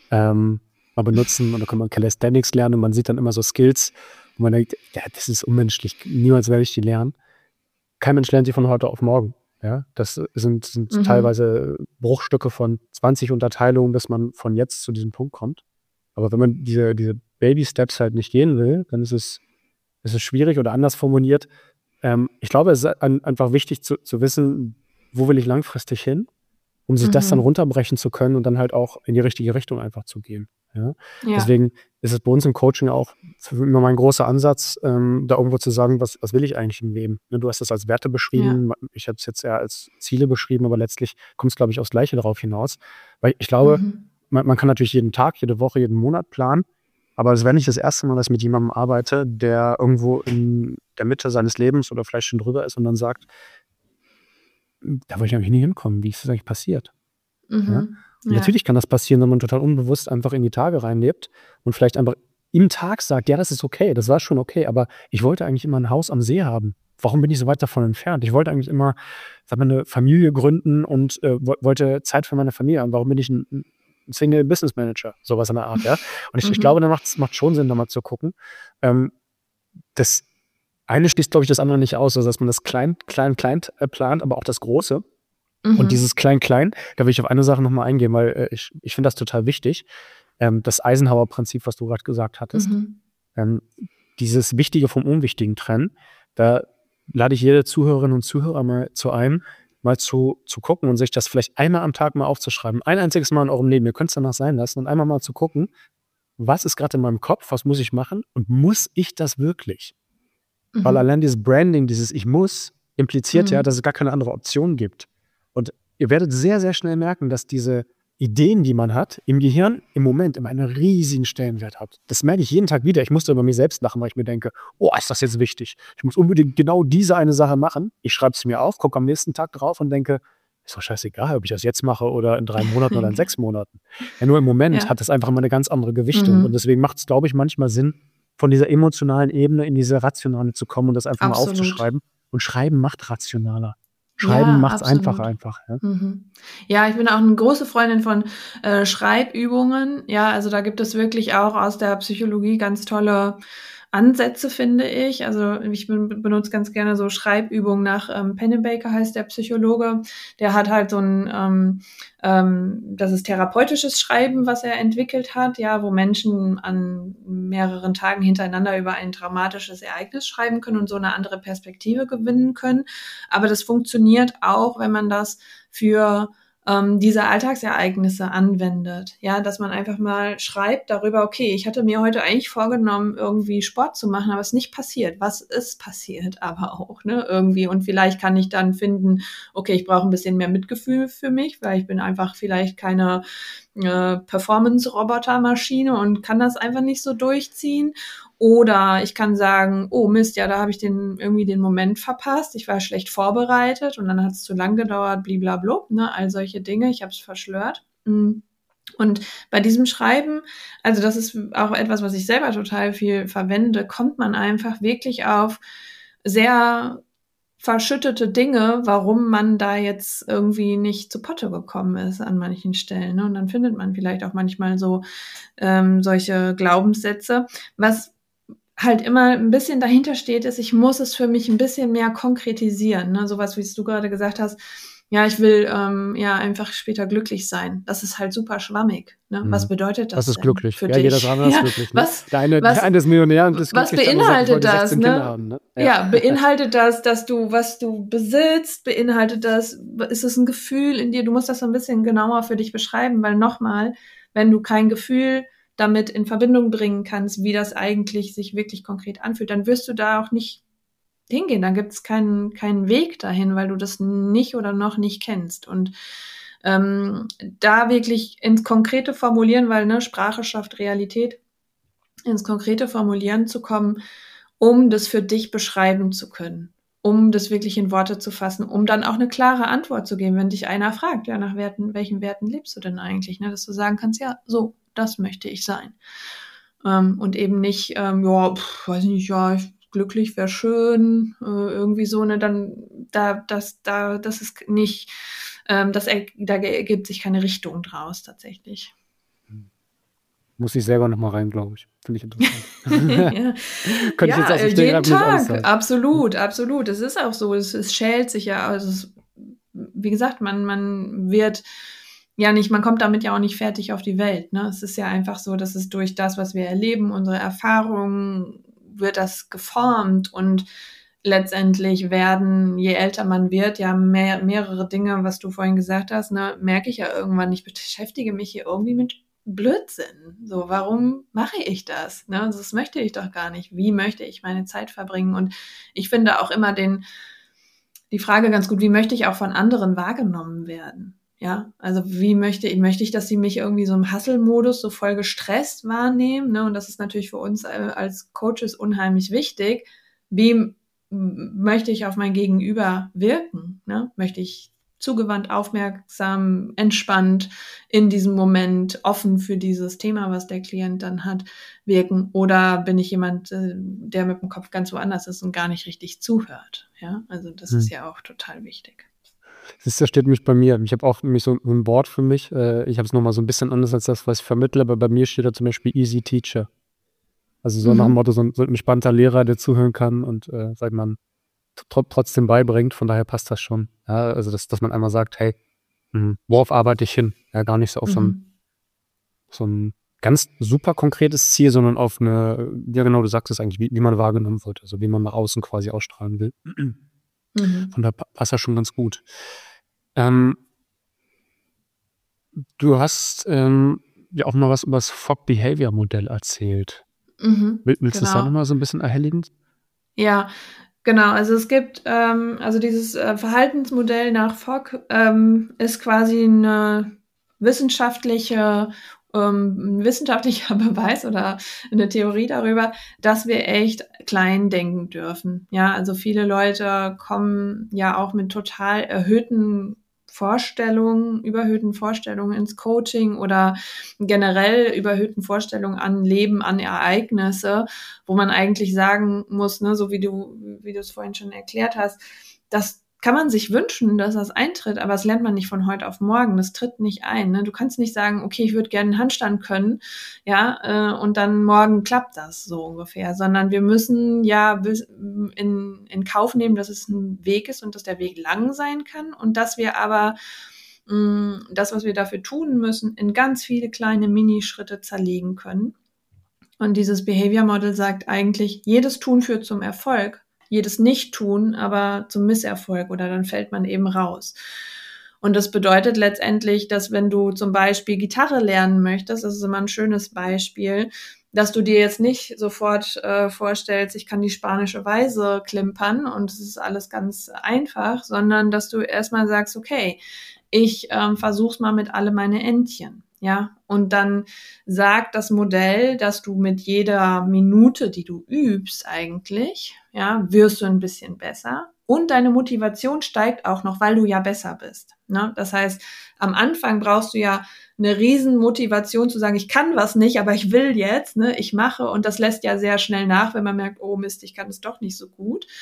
mal benutzen und dann kann man Calisthenics lernen und man sieht dann immer so Skills, wo man denkt, ja, das ist unmenschlich, niemals werde ich die lernen. Kein Mensch lernt sie von heute auf morgen. Ja, das sind teilweise Bruchstücke von 20 Unterteilungen, bis man von jetzt zu diesem Punkt kommt. Aber wenn man diese Baby-Steps halt nicht gehen will, dann ist es schwierig oder anders formuliert. Ich glaube, es ist einfach wichtig zu wissen, wo will ich langfristig hin, um sich das dann runterbrechen zu können und dann halt auch in die richtige Richtung einfach zu gehen. Ja? Ja. Deswegen ist es bei uns im Coaching auch immer mein großer Ansatz, da irgendwo zu sagen, was will ich eigentlich im Leben? Ne, du hast das als Werte beschrieben, ich habe es jetzt eher als Ziele beschrieben, aber letztlich kommt es, glaube ich, aufs Gleiche darauf hinaus. Weil ich glaube, man kann natürlich jeden Tag, jede Woche, jeden Monat planen, aber es wäre nicht das erste Mal, dass ich mit jemandem arbeite, der irgendwo in der Mitte seines Lebens oder vielleicht schon drüber ist und dann sagt, da wollte ich eigentlich nie hinkommen. Wie ist das eigentlich passiert? Ja? Und natürlich kann das passieren, wenn man total unbewusst einfach in die Tage reinlebt und vielleicht einfach im Tag sagt, ja, das ist okay, das war schon okay, aber ich wollte eigentlich immer ein Haus am See haben. Warum bin ich so weit davon entfernt? Ich wollte eigentlich immer, eine Familie gründen und wollte Zeit für meine Familie haben. Warum bin ich ein Single Business Manager? Sowas in der Art, ja. Und ich glaube, da macht schon Sinn, da mal zu gucken. Das eine schließt, glaube ich, das andere nicht aus, also dass man das klein plant, aber auch das Große. Und dieses Klein, da will ich auf eine Sache nochmal eingehen, weil ich finde das total wichtig. Das Eisenhower-Prinzip, was du gerade gesagt hattest. Dieses Wichtige vom Unwichtigen trennen, da lade ich jede Zuhörerin und Zuhörer mal zu gucken und sich das vielleicht einmal am Tag mal aufzuschreiben. Ein einziges Mal in eurem Leben. Ihr könnt es danach sein lassen und einmal mal zu gucken, was ist gerade in meinem Kopf, was muss ich machen und muss ich das wirklich? Weil allein dieses Branding, dieses Ich muss, impliziert ja, dass es gar keine andere Option gibt. Und ihr werdet sehr, sehr schnell merken, dass diese Ideen, die man hat, im Gehirn im Moment immer einen riesigen Stellenwert hat. Das merke ich jeden Tag wieder. Ich musste über mich selbst lachen, weil ich mir denke, oh, ist das jetzt wichtig? Ich muss unbedingt genau diese eine Sache machen. Ich schreibe es mir auf, gucke am nächsten Tag drauf und denke, ist doch scheißegal, ob ich das jetzt mache oder in 3 Monaten oder in 6 Monaten. Ja, nur im Moment hat das einfach immer eine ganz andere Gewichtung. Und deswegen macht es, glaube ich, manchmal Sinn, von dieser emotionalen Ebene in diese rationale zu kommen und das einfach mal aufzuschreiben. Und Schreiben macht rationaler. Schreiben macht es einfacher. Ja? Ja, ich bin auch eine große Freundin von Schreibübungen. Ja, also da gibt es wirklich auch aus der Psychologie ganz tolle Ansätze, finde ich. Also ich benutze ganz gerne so Schreibübungen nach Pennebaker, heißt der Psychologe. Der hat halt so ein, das ist therapeutisches Schreiben, was er entwickelt hat, ja, wo Menschen an mehreren Tagen hintereinander über ein traumatisches Ereignis schreiben können und so eine andere Perspektive gewinnen können. Aber das funktioniert auch, wenn man das für diese Alltagsereignisse anwendet. Ja, dass man einfach mal schreibt darüber, okay, ich hatte mir heute eigentlich vorgenommen, irgendwie Sport zu machen, aber es ist nicht passiert. Was ist passiert aber auch, ne, irgendwie? Und vielleicht kann ich dann finden, okay, ich brauche ein bisschen mehr Mitgefühl für mich, weil ich bin einfach vielleicht keine Performance-Roboter-Maschine und kann das einfach nicht so durchziehen. Oder ich kann sagen, oh Mist, ja, da habe ich den Moment verpasst. Ich war schlecht vorbereitet und dann hat es zu lang gedauert, bliblablub, ne, all solche Dinge. Ich habe es verschlört. Und bei diesem Schreiben, also das ist auch etwas, was ich selber total viel verwende, kommt man einfach wirklich auf sehr verschüttete Dinge, warum man da jetzt irgendwie nicht zu Potte gekommen ist an manchen Stellen. Ne? Und dann findet man vielleicht auch manchmal so solche Glaubenssätze. Was halt immer ein bisschen dahinter steht, ist, ich muss es für mich ein bisschen mehr konkretisieren. Ne? Sowas, wie du gerade gesagt hast, ja, ich will einfach später glücklich sein. Das ist halt super schwammig. Ne? Was bedeutet das Was ist denn glücklich? für Ja, dich? jeder ist anders glücklich. Ne? Was, der eine ist Millionär und ist was glücklich, der andere sagt, ich beinhaltet wollte das? 16 Ne? Kinder haben. Ne? Ja, beinhaltet das, was du besitzt? Beinhaltet das, ist es ein Gefühl in dir? Du musst das so ein bisschen genauer für dich beschreiben, weil nochmal, wenn du kein Gefühl damit in Verbindung bringen kannst, wie das eigentlich sich wirklich konkret anfühlt, dann wirst du da auch nicht hingehen. Dann gibt es keinen Weg dahin, weil du das nicht oder noch nicht kennst. Und da wirklich ins konkrete Formulieren, weil ne, Sprache schafft Realität, ins konkrete Formulieren zu kommen, um das für dich beschreiben zu können, um das wirklich in Worte zu fassen, um dann auch eine klare Antwort zu geben, wenn dich einer fragt, ja, nach welchen Werten lebst du denn eigentlich, ne, dass du sagen kannst, ja, so, das möchte ich sein. Und eben nicht, weiß nicht, ja, glücklich wäre schön, irgendwie so, ne, dann, das ist nicht, da ergibt sich keine Richtung draus, tatsächlich. Muss ich selber nochmal rein, glaube ich. Finde ich interessant. Ja, Könnte ich jetzt aus dem jeden Stegreif nicht alles Tag, sagen. absolut. Es ist auch so, es schält sich ja, also wie gesagt, man wird ja nicht, man kommt damit ja auch nicht fertig auf die Welt, ne? Es ist ja einfach so, dass es durch das, was wir erleben, unsere Erfahrungen, wird das geformt und letztendlich werden, je älter man wird, ja mehrere Dinge, was du vorhin gesagt hast, ne, merke ich ja irgendwann, ich beschäftige mich hier irgendwie mit Blödsinn. So, warum mache ich das? Ne? Also, das möchte ich doch gar nicht. Wie möchte ich meine Zeit verbringen? Und ich finde auch immer die Frage ganz gut, wie möchte ich auch von anderen wahrgenommen werden? Ja, also wie möchte ich, dass sie mich irgendwie so im Hustle-Modus so voll gestresst wahrnehmen? Ne? Und das ist natürlich für uns als Coaches unheimlich wichtig. Wie möchte ich auf mein Gegenüber wirken? Ne? Möchte ich zugewandt, aufmerksam, entspannt in diesem Moment, offen für dieses Thema, was der Klient dann hat, wirken? Oder bin ich jemand, der mit dem Kopf ganz woanders ist und gar nicht richtig zuhört? Ja, also das ist ja auch total wichtig. Das steht nämlich bei mir. Ich habe auch nämlich so ein Board für mich. Ich habe es nochmal so ein bisschen anders als das, was ich vermittle, aber bei mir steht da zum Beispiel Easy Teacher. Also so nach dem Motto, so ein entspannter Lehrer, der zuhören kann und, sagt man, trotzdem beibringt. Von daher passt das schon. Ja, also dass man einmal sagt, hey, worauf arbeite ich hin? Ja, gar nicht so auf so ein ganz super konkretes Ziel, sondern auf eine, ja genau, du sagst es eigentlich, wie man wahrgenommen wird, also wie man nach außen quasi ausstrahlen will. Von daher passt das schon ganz gut. Du hast ja auch mal was über das Fogg Behavior Modell erzählt. Willst du das da nochmal so ein bisschen erhelligen? Ja, genau. Also es gibt, also dieses Verhaltensmodell nach Fogg ist quasi ein wissenschaftlicher Beweis oder eine Theorie darüber, dass wir echt klein denken dürfen. Ja, also viele Leute kommen ja auch mit total überhöhten Vorstellungen ins Coaching oder generell überhöhten Vorstellungen an Leben, an Ereignisse, wo man eigentlich sagen muss, ne, so wie du es vorhin schon erklärt hast, das kann man sich wünschen, dass das eintritt, aber das lernt man nicht von heute auf morgen. Das tritt nicht ein. Ne? Du kannst nicht sagen, okay, ich würde gerne einen Handstand können, ja, und dann morgen klappt das so ungefähr, sondern wir müssen ja in Kauf nehmen, dass es ein Weg ist und dass der Weg lang sein kann und dass wir aber das, was wir dafür tun müssen, in ganz viele kleine Minischritte zerlegen können. Und dieses Behavior Model sagt eigentlich, jedes Tun führt zum Erfolg, jedes Nicht-Tun aber zum Misserfolg oder dann fällt man eben raus. Und das bedeutet letztendlich, dass wenn du zum Beispiel Gitarre lernen möchtest, das ist immer ein schönes Beispiel, dass du dir jetzt nicht sofort vorstellst, ich kann die spanische Weise klimpern und es ist alles ganz einfach, sondern dass du erstmal sagst, okay, ich versuch's mal mit alle meine Entchen. Ja, und dann sagt das Modell, dass du mit jeder Minute, die du übst eigentlich, ja, wirst du ein bisschen besser und deine Motivation steigt auch noch, weil du ja besser bist. Ne? Das heißt, am Anfang brauchst du ja eine riesen Motivation zu sagen, ich kann was nicht, aber ich will jetzt, ne, ich mache und das lässt ja sehr schnell nach, wenn man merkt, oh Mist, ich kann es doch nicht so gut.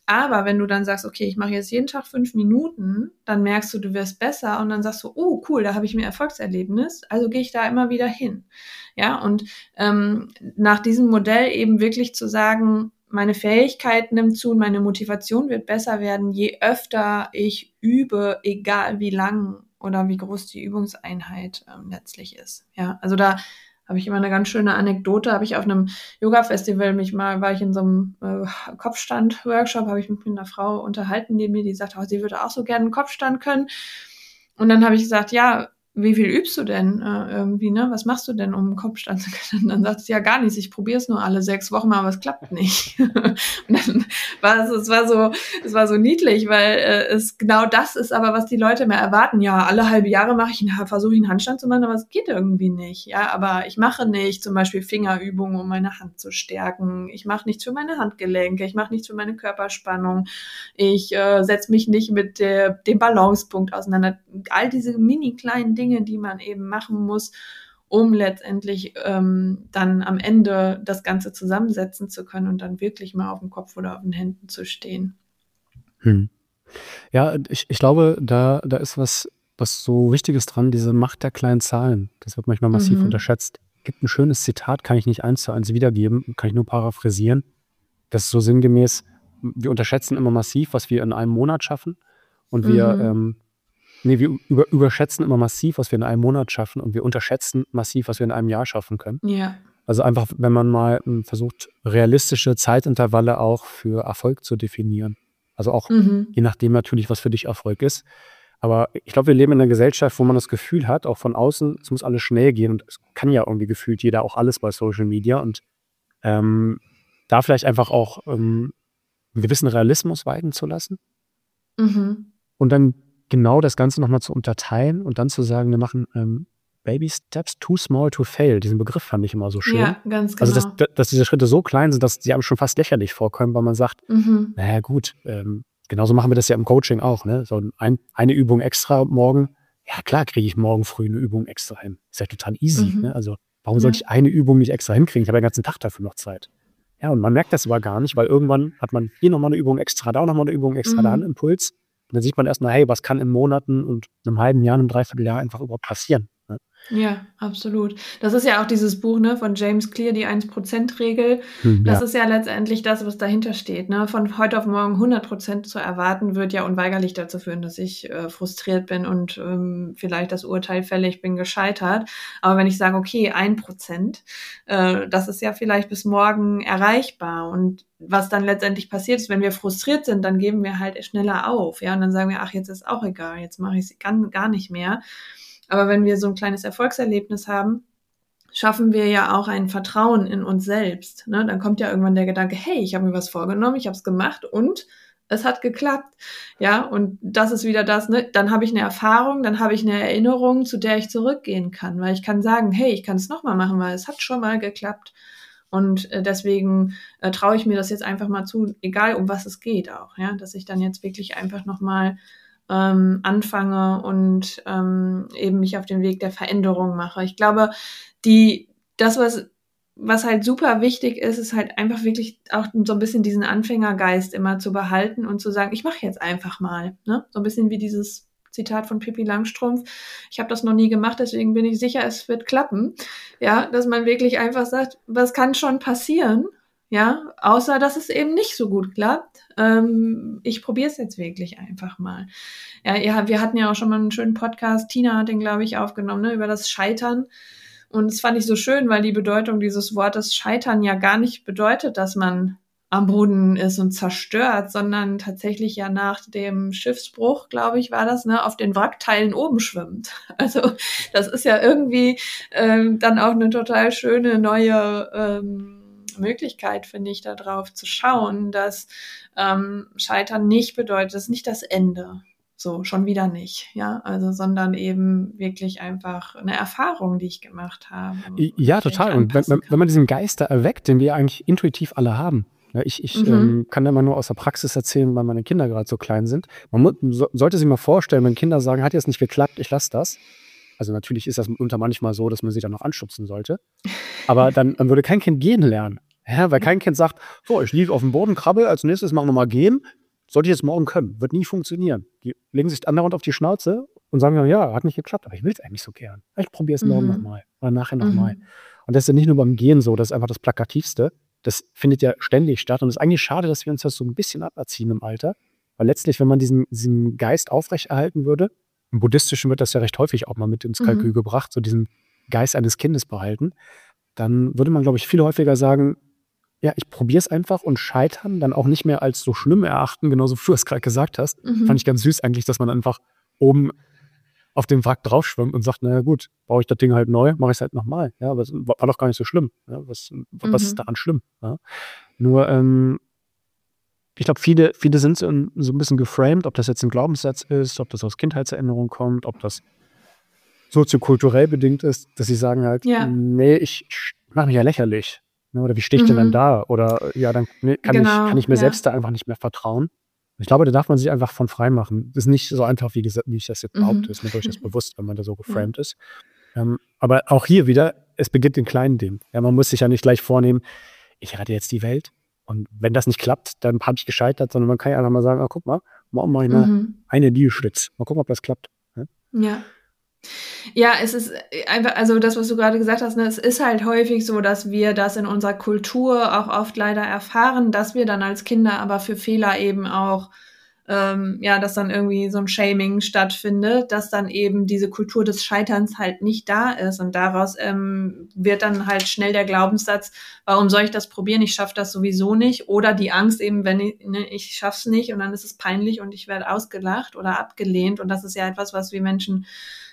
Aber wenn du dann sagst, okay, ich mache jetzt jeden Tag 5 Minuten, dann merkst du wirst besser und dann sagst du, oh cool, da habe ich ein Erfolgserlebnis, also gehe ich da immer wieder hin. Ja, und nach diesem Modell eben wirklich zu sagen, meine Fähigkeit nimmt zu und meine Motivation wird besser werden, je öfter ich übe, egal wie lang oder wie groß die Übungseinheit letztlich ist. Ja, also da habe ich immer eine ganz schöne Anekdote, habe ich auf einem Yoga-Festival war ich in so einem Kopfstand-Workshop, habe ich mich mit einer Frau unterhalten, die mir sagt, oh, sie würde auch so gerne einen Kopfstand können. Und dann habe ich gesagt, ja, wie viel übst du denn irgendwie, ne? Was machst du denn, um einen Kopfstand zu können? Und dann sagt sie, ja, gar nichts, ich probiere es nur alle 6 Wochen mal, aber es klappt nicht. Und dann es war so niedlich, weil es genau das ist aber, was die Leute mehr erwarten. Ja, alle halbe Jahre versuche ich einen Handstand zu machen, aber es geht irgendwie nicht. Ja, aber ich mache nicht zum Beispiel Fingerübungen, um meine Hand zu stärken. Ich mache nichts für meine Handgelenke. Ich mache nichts für meine Körperspannung. Ich setze mich nicht mit dem Balancepunkt auseinander. All diese mini kleinen Dinge, die man eben machen muss, um letztendlich dann am Ende das Ganze zusammensetzen zu können und dann wirklich mal auf dem Kopf oder auf den Händen zu stehen. Ja, ich glaube, da ist was so Wichtiges dran, diese Macht der kleinen Zahlen. Das wird manchmal massiv unterschätzt. Gibt ein schönes Zitat, kann ich nicht 1:1 wiedergeben, kann ich nur paraphrasieren. Das ist so sinngemäß, wir unterschätzen immer massiv, was wir in einem Monat schaffen und wir überschätzen immer massiv, was wir in einem Monat schaffen und wir unterschätzen massiv, was wir in einem Jahr schaffen können. Ja. Also einfach, wenn man mal versucht, realistische Zeitintervalle auch für Erfolg zu definieren. Also auch je nachdem natürlich, was für dich Erfolg ist. Aber ich glaube, wir leben in einer Gesellschaft, wo man das Gefühl hat, auch von außen, es muss alles schnell gehen und es kann ja irgendwie gefühlt jeder auch alles bei Social Media und da vielleicht einfach auch einen gewissen Realismus walten zu lassen und dann genau das Ganze nochmal zu unterteilen und dann zu sagen, wir machen Baby Steps too small to fail. Diesen Begriff fand ich immer so schön. Ja, ganz genau. Also, dass diese Schritte so klein sind, dass sie einem schon fast lächerlich vorkommen, weil man sagt, naja gut, genauso machen wir das ja im Coaching auch. Ne? So eine Übung extra morgen, ja klar kriege ich morgen früh eine Übung extra hin. Ist ja total easy. Ne? Also warum sollte ich eine Übung nicht extra hinkriegen? Ich habe den ganzen Tag dafür noch Zeit. Ja, und man merkt das aber gar nicht, weil irgendwann hat man hier nochmal eine Übung extra, da auch nochmal eine Übung extra, da einen Impuls. Und dann sieht man erstmal, hey, was kann in Monaten und einem halben Jahr, einem Dreivierteljahr einfach überhaupt passieren? Ne? Ja, absolut. Das ist ja auch dieses Buch, ne, von James Clear, die 1%-Regel. Das ist ja letztendlich das, was dahinter steht. Ne? Von heute auf morgen 100% zu erwarten, wird ja unweigerlich dazu führen, dass ich frustriert bin und vielleicht das Urteil fälle, ich bin gescheitert. Aber wenn ich sage, okay, 1%, das ist ja vielleicht bis morgen erreichbar. Und was dann letztendlich passiert ist, wenn wir frustriert sind, dann geben wir halt schneller auf. Ja, und dann sagen wir, ach, jetzt ist auch egal, jetzt mache ich es gar nicht mehr. Aber wenn wir so ein kleines Erfolgserlebnis haben, schaffen wir ja auch ein Vertrauen in uns selbst. Ne? Dann kommt ja irgendwann der Gedanke, hey, ich habe mir was vorgenommen, ich habe es gemacht und es hat geklappt. Ja, und das ist wieder das, ne? Dann habe ich eine Erfahrung, dann habe ich eine Erinnerung, zu der ich zurückgehen kann, weil ich kann sagen, hey, ich kann es nochmal machen, weil es hat schon mal geklappt. Und deswegen traue ich mir das jetzt einfach mal zu, egal um was es geht auch, ja, dass ich dann jetzt wirklich einfach nochmal anfange und eben mich auf den Weg der Veränderung mache. Ich glaube, was halt super wichtig ist, ist halt einfach wirklich auch so ein bisschen diesen Anfängergeist immer zu behalten und zu sagen, ich mache jetzt einfach mal. Ne? So ein bisschen wie dieses Zitat von Pippi Langstrumpf. Ich habe das noch nie gemacht, deswegen bin ich sicher, es wird klappen. Ja, dass man wirklich einfach sagt, was kann schon passieren? Ja, außer dass es eben nicht so gut klappt. Ich probiere es jetzt wirklich einfach mal. Ja, wir hatten ja auch schon mal einen schönen Podcast. Tina hat den, glaube ich, aufgenommen, ne, über das Scheitern. Und das fand ich so schön, weil die Bedeutung dieses Wortes Scheitern ja gar nicht bedeutet, dass man am Boden ist und zerstört, sondern tatsächlich ja nach dem Schiffsbruch, glaube ich, war das, ne, auf den Wrackteilen oben schwimmt. Also das ist ja irgendwie dann auch eine total schöne neue Möglichkeit, finde ich, da drauf zu schauen, dass Scheitern nicht bedeutet, das ist nicht das Ende. So, schon wieder nicht, ja, also, sondern eben wirklich einfach eine Erfahrung, die ich gemacht habe. Ja, total. Und wenn man diesen Geist da erweckt, den wir eigentlich intuitiv alle haben. Ja, ich kann da mal nur aus der Praxis erzählen, weil meine Kinder gerade so klein sind. Man sollte sich mal vorstellen, wenn Kinder sagen, hat jetzt nicht geklappt, ich lasse das. Also natürlich ist das mitunter manchmal so, dass man sie dann noch anstupsen sollte. Aber dann würde kein Kind gehen lernen. Ja, weil kein Kind sagt, so, ich liege auf dem Boden, krabbel, als nächstes machen wir mal gehen. Sollte ich jetzt morgen können. Wird nie funktionieren. Die legen sich andauernd auf die Schnauze und sagen dann, ja, hat nicht geklappt, aber ich will es eigentlich so gern. Ich probiere es morgen nochmal oder nachher nochmal. Und das ist ja nicht nur beim Gehen so, das ist einfach das Plakativste. Das findet ja ständig statt und es ist eigentlich schade, dass wir uns das so ein bisschen aberziehen im Alter. Weil letztlich, wenn man diesen Geist aufrechterhalten würde, im Buddhistischen wird das ja recht häufig auch mal mit ins Kalkül gebracht, so diesen Geist eines Kindes behalten, dann würde man, glaube ich, viel häufiger sagen, ja, ich probiere es einfach und Scheitern dann auch nicht mehr als so schlimm erachten, genauso wie du es gerade gesagt hast. Fand ich ganz süß eigentlich, dass man einfach oben auf dem Wrack drauf schwimmt und sagt, naja gut, baue ich das Ding halt neu, mache ich es halt nochmal. Ja, aber es war doch gar nicht so schlimm. Ja, was ist daran schlimm? Ja? Nur, ich glaube, viele sind so ein bisschen geframed, ob das jetzt ein Glaubenssatz ist, ob das aus Kindheitserinnerung kommt, ob das soziokulturell bedingt ist, dass sie sagen halt, nee, ich mache mich ja lächerlich. Ne? Oder wie stehe ich denn dann da? Oder ja, dann kann ich mir selbst da einfach nicht mehr vertrauen. Ich glaube, da darf man sich einfach von frei machen. Das ist nicht so einfach, wie ich das jetzt behaupte. Ist mir durchaus bewusst, wenn man da so geframed ist. Aber auch hier wieder, es beginnt in kleinen Dingen. Ja, man muss sich ja nicht gleich vornehmen, ich rette jetzt die Welt. Und wenn das nicht klappt, dann habe ich gescheitert, sondern man kann ja einfach mal sagen, guck mal, morgen mache ich mal eine Liegestütz. Mal gucken, ob das klappt. Ja. Ja, es ist einfach, also das, was du gerade gesagt hast, ne, es ist halt häufig so, dass wir das in unserer Kultur auch oft leider erfahren, dass wir dann als Kinder aber für Fehler eben auch, dass dann irgendwie so ein Shaming stattfindet, dass dann eben diese Kultur des Scheiterns halt nicht da ist und daraus wird dann halt schnell der Glaubenssatz, warum soll ich das probieren, ich schaffe das sowieso nicht, oder die Angst eben, wenn ich schaff's nicht und dann ist es peinlich und ich werde ausgelacht oder abgelehnt und das ist ja etwas, was wir Menschen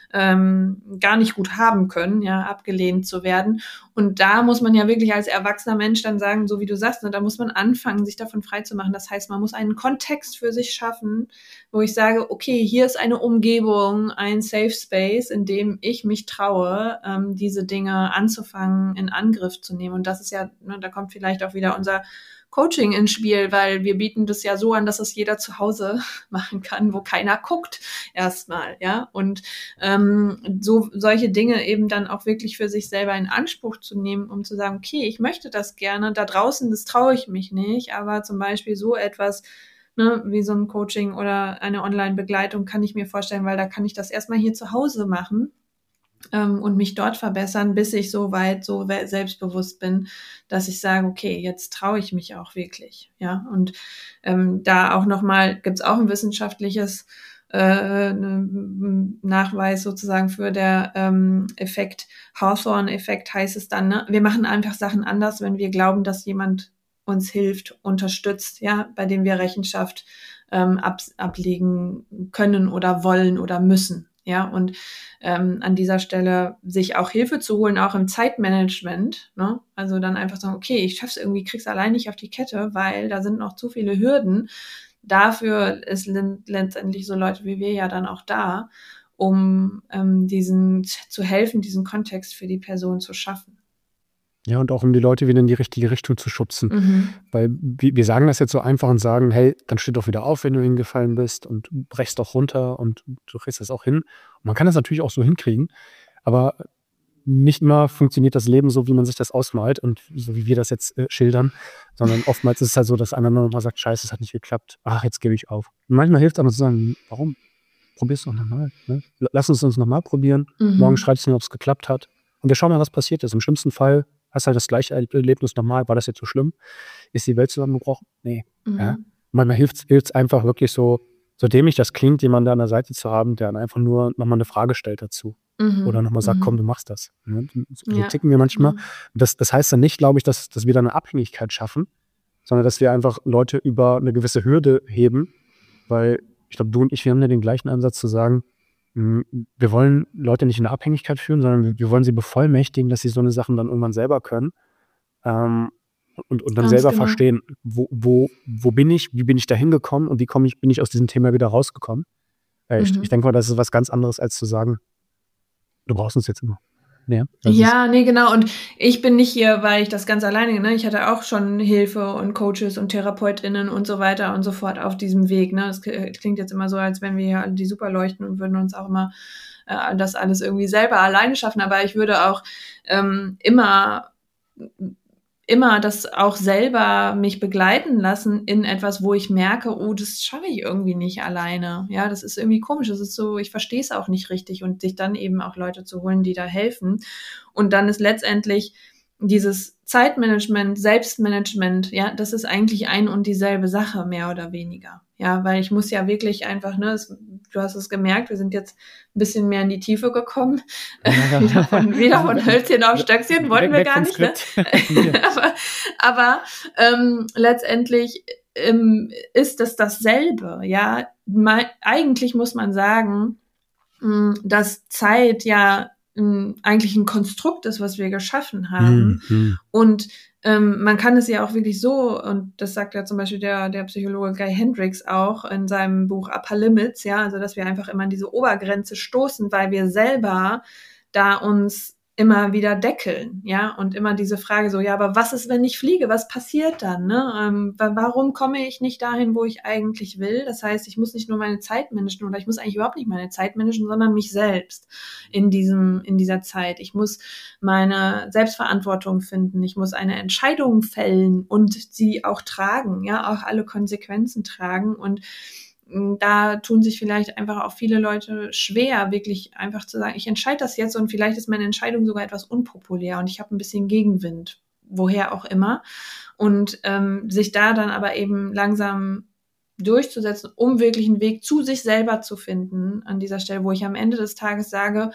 gar nicht gut haben können, ja, abgelehnt zu werden. Und da muss man ja wirklich als erwachsener Mensch dann sagen, so wie du sagst, ne, da muss man anfangen, sich davon frei zu machen. Das heißt, man muss einen Kontext für sich schaffen, wo ich sage, okay, hier ist eine Umgebung, ein Safe Space, in dem ich mich traue, diese Dinge anzufangen, in Angriff zu nehmen. Und das ist ja, ne, da kommt vielleicht auch wieder unser Coaching ins Spiel, weil wir bieten das ja so an, dass es jeder zu Hause machen kann, wo keiner guckt erstmal, ja, und so solche Dinge eben dann auch wirklich für sich selber in Anspruch zu nehmen, um zu sagen, okay, ich möchte das gerne, da draußen, das traue ich mich nicht, aber zum Beispiel so etwas, ne, wie so ein Coaching oder eine Online-Begleitung kann ich mir vorstellen, weil da kann ich das erstmal hier zu Hause machen und mich dort verbessern, bis ich so weit, so selbstbewusst bin, dass ich sage, okay, jetzt traue ich mich auch wirklich, ja. Und da auch nochmal gibt's auch ein wissenschaftliches Nachweis sozusagen für der Effekt, Hawthorne-Effekt heißt es dann, ne? Wir machen einfach Sachen anders, wenn wir glauben, dass jemand uns hilft, unterstützt, ja, bei dem wir Rechenschaft ablegen können oder wollen oder müssen. Ja, und an dieser Stelle sich auch Hilfe zu holen, auch im Zeitmanagement, ne? Also dann einfach sagen, okay, ich schaff's irgendwie, krieg's allein nicht auf die Kette, weil da sind noch zu viele Hürden. Dafür sind letztendlich so Leute wie wir ja dann auch da, um diesen zu helfen, diesen Kontext für die Person zu schaffen. Ja, und auch um die Leute wieder in die richtige Richtung zu schubsen. Weil wir sagen das jetzt so einfach und sagen, hey, dann steh doch wieder auf, wenn du hingefallen bist und brechst doch runter und du kriegst das auch hin. Und man kann das natürlich auch so hinkriegen, aber nicht immer funktioniert das Leben so, wie man sich das ausmalt und so wie wir das jetzt schildern, sondern oftmals ist es halt so, dass einer nochmal sagt, scheiße, es hat nicht geklappt, ach, jetzt gebe ich auf. Und manchmal hilft es aber zu sagen, warum? Probier's doch nochmal. Ne? Lass uns nochmal probieren. Morgen schreibst du mir, ob es geklappt hat. Und wir schauen mal, was passiert ist. Im schlimmsten Fall hast halt das gleiche Erlebnis nochmal. War das jetzt so schlimm? Ist die Welt zusammengebrochen? Nee. Ja? Manchmal hilft es einfach wirklich so dämlich das klingt, jemanden da an der Seite zu haben, der dann einfach nur nochmal eine Frage stellt dazu. Oder nochmal sagt, komm, du machst das. Ne? So ticken wir manchmal. Das heißt dann nicht, glaube ich, dass wir da eine Abhängigkeit schaffen, sondern dass wir einfach Leute über eine gewisse Hürde heben, weil ich glaube, du und ich, wir haben ja den gleichen Ansatz zu sagen, wir wollen Leute nicht in eine Abhängigkeit führen, sondern wir wollen sie bevollmächtigen, dass sie so eine Sachen dann irgendwann selber können und dann Ganz selber genau. verstehen, wo bin ich, wie bin ich da hingekommen und bin ich aus diesem Thema wieder rausgekommen. Ich denke mal, das ist was ganz anderes, als zu sagen, du brauchst uns jetzt immer. Ja, ja, nee, genau. Und ich bin nicht hier, weil ich das ganz alleine, ne? Ich hatte auch schon Hilfe und Coaches und TherapeutInnen und so weiter und so fort auf diesem Weg, ne? Das klingt jetzt immer so, als wenn wir hier alle die super leuchten und würden uns auch immer das alles irgendwie selber alleine schaffen. Aber ich würde auch immer immer das auch selber mich begleiten lassen in etwas, wo ich merke, oh, das schaffe ich irgendwie nicht alleine. Ja, das ist irgendwie komisch. Das ist so, ich verstehe es auch nicht richtig und sich dann eben auch Leute zu holen, die da helfen. Und dann ist letztendlich dieses Zeitmanagement, Selbstmanagement, ja, das ist eigentlich ein und dieselbe Sache, mehr oder weniger. Ja, weil ich muss ja wirklich einfach, ne, du hast es gemerkt, wir sind jetzt ein bisschen mehr in die Tiefe gekommen. Ja. wieder von Hölzchen auf Stöckchen, wollten wir Weg gar vom nicht, ne? Skript. aber letztendlich ist es dasselbe, ja. Eigentlich muss man sagen, dass Zeit ja eigentlich ein Konstrukt ist, was wir geschaffen haben. Und man kann es ja auch wirklich so, und das sagt ja zum Beispiel der Psychologe Guy Hendricks auch in seinem Buch Upper Limits, ja, also dass wir einfach immer an diese Obergrenze stoßen, weil wir selber da uns immer wieder deckeln, ja, und immer diese Frage so, ja, aber was ist, wenn ich fliege? Was passiert dann, ne? Warum komme ich nicht dahin, wo ich eigentlich will? Das heißt, ich muss nicht nur meine Zeit managen oder ich muss eigentlich überhaupt nicht meine Zeit managen, sondern mich selbst in dieser Zeit. Ich muss meine Selbstverantwortung finden. Ich muss eine Entscheidung fällen und sie auch tragen, ja, auch alle Konsequenzen tragen. Und da tun sich vielleicht einfach auch viele Leute schwer, wirklich einfach zu sagen, ich entscheide das jetzt und vielleicht ist meine Entscheidung sogar etwas unpopulär und ich habe ein bisschen Gegenwind, woher auch immer. Und sich da dann aber eben langsam durchzusetzen, um wirklich einen Weg zu sich selber zu finden an dieser Stelle, wo ich am Ende des Tages sage,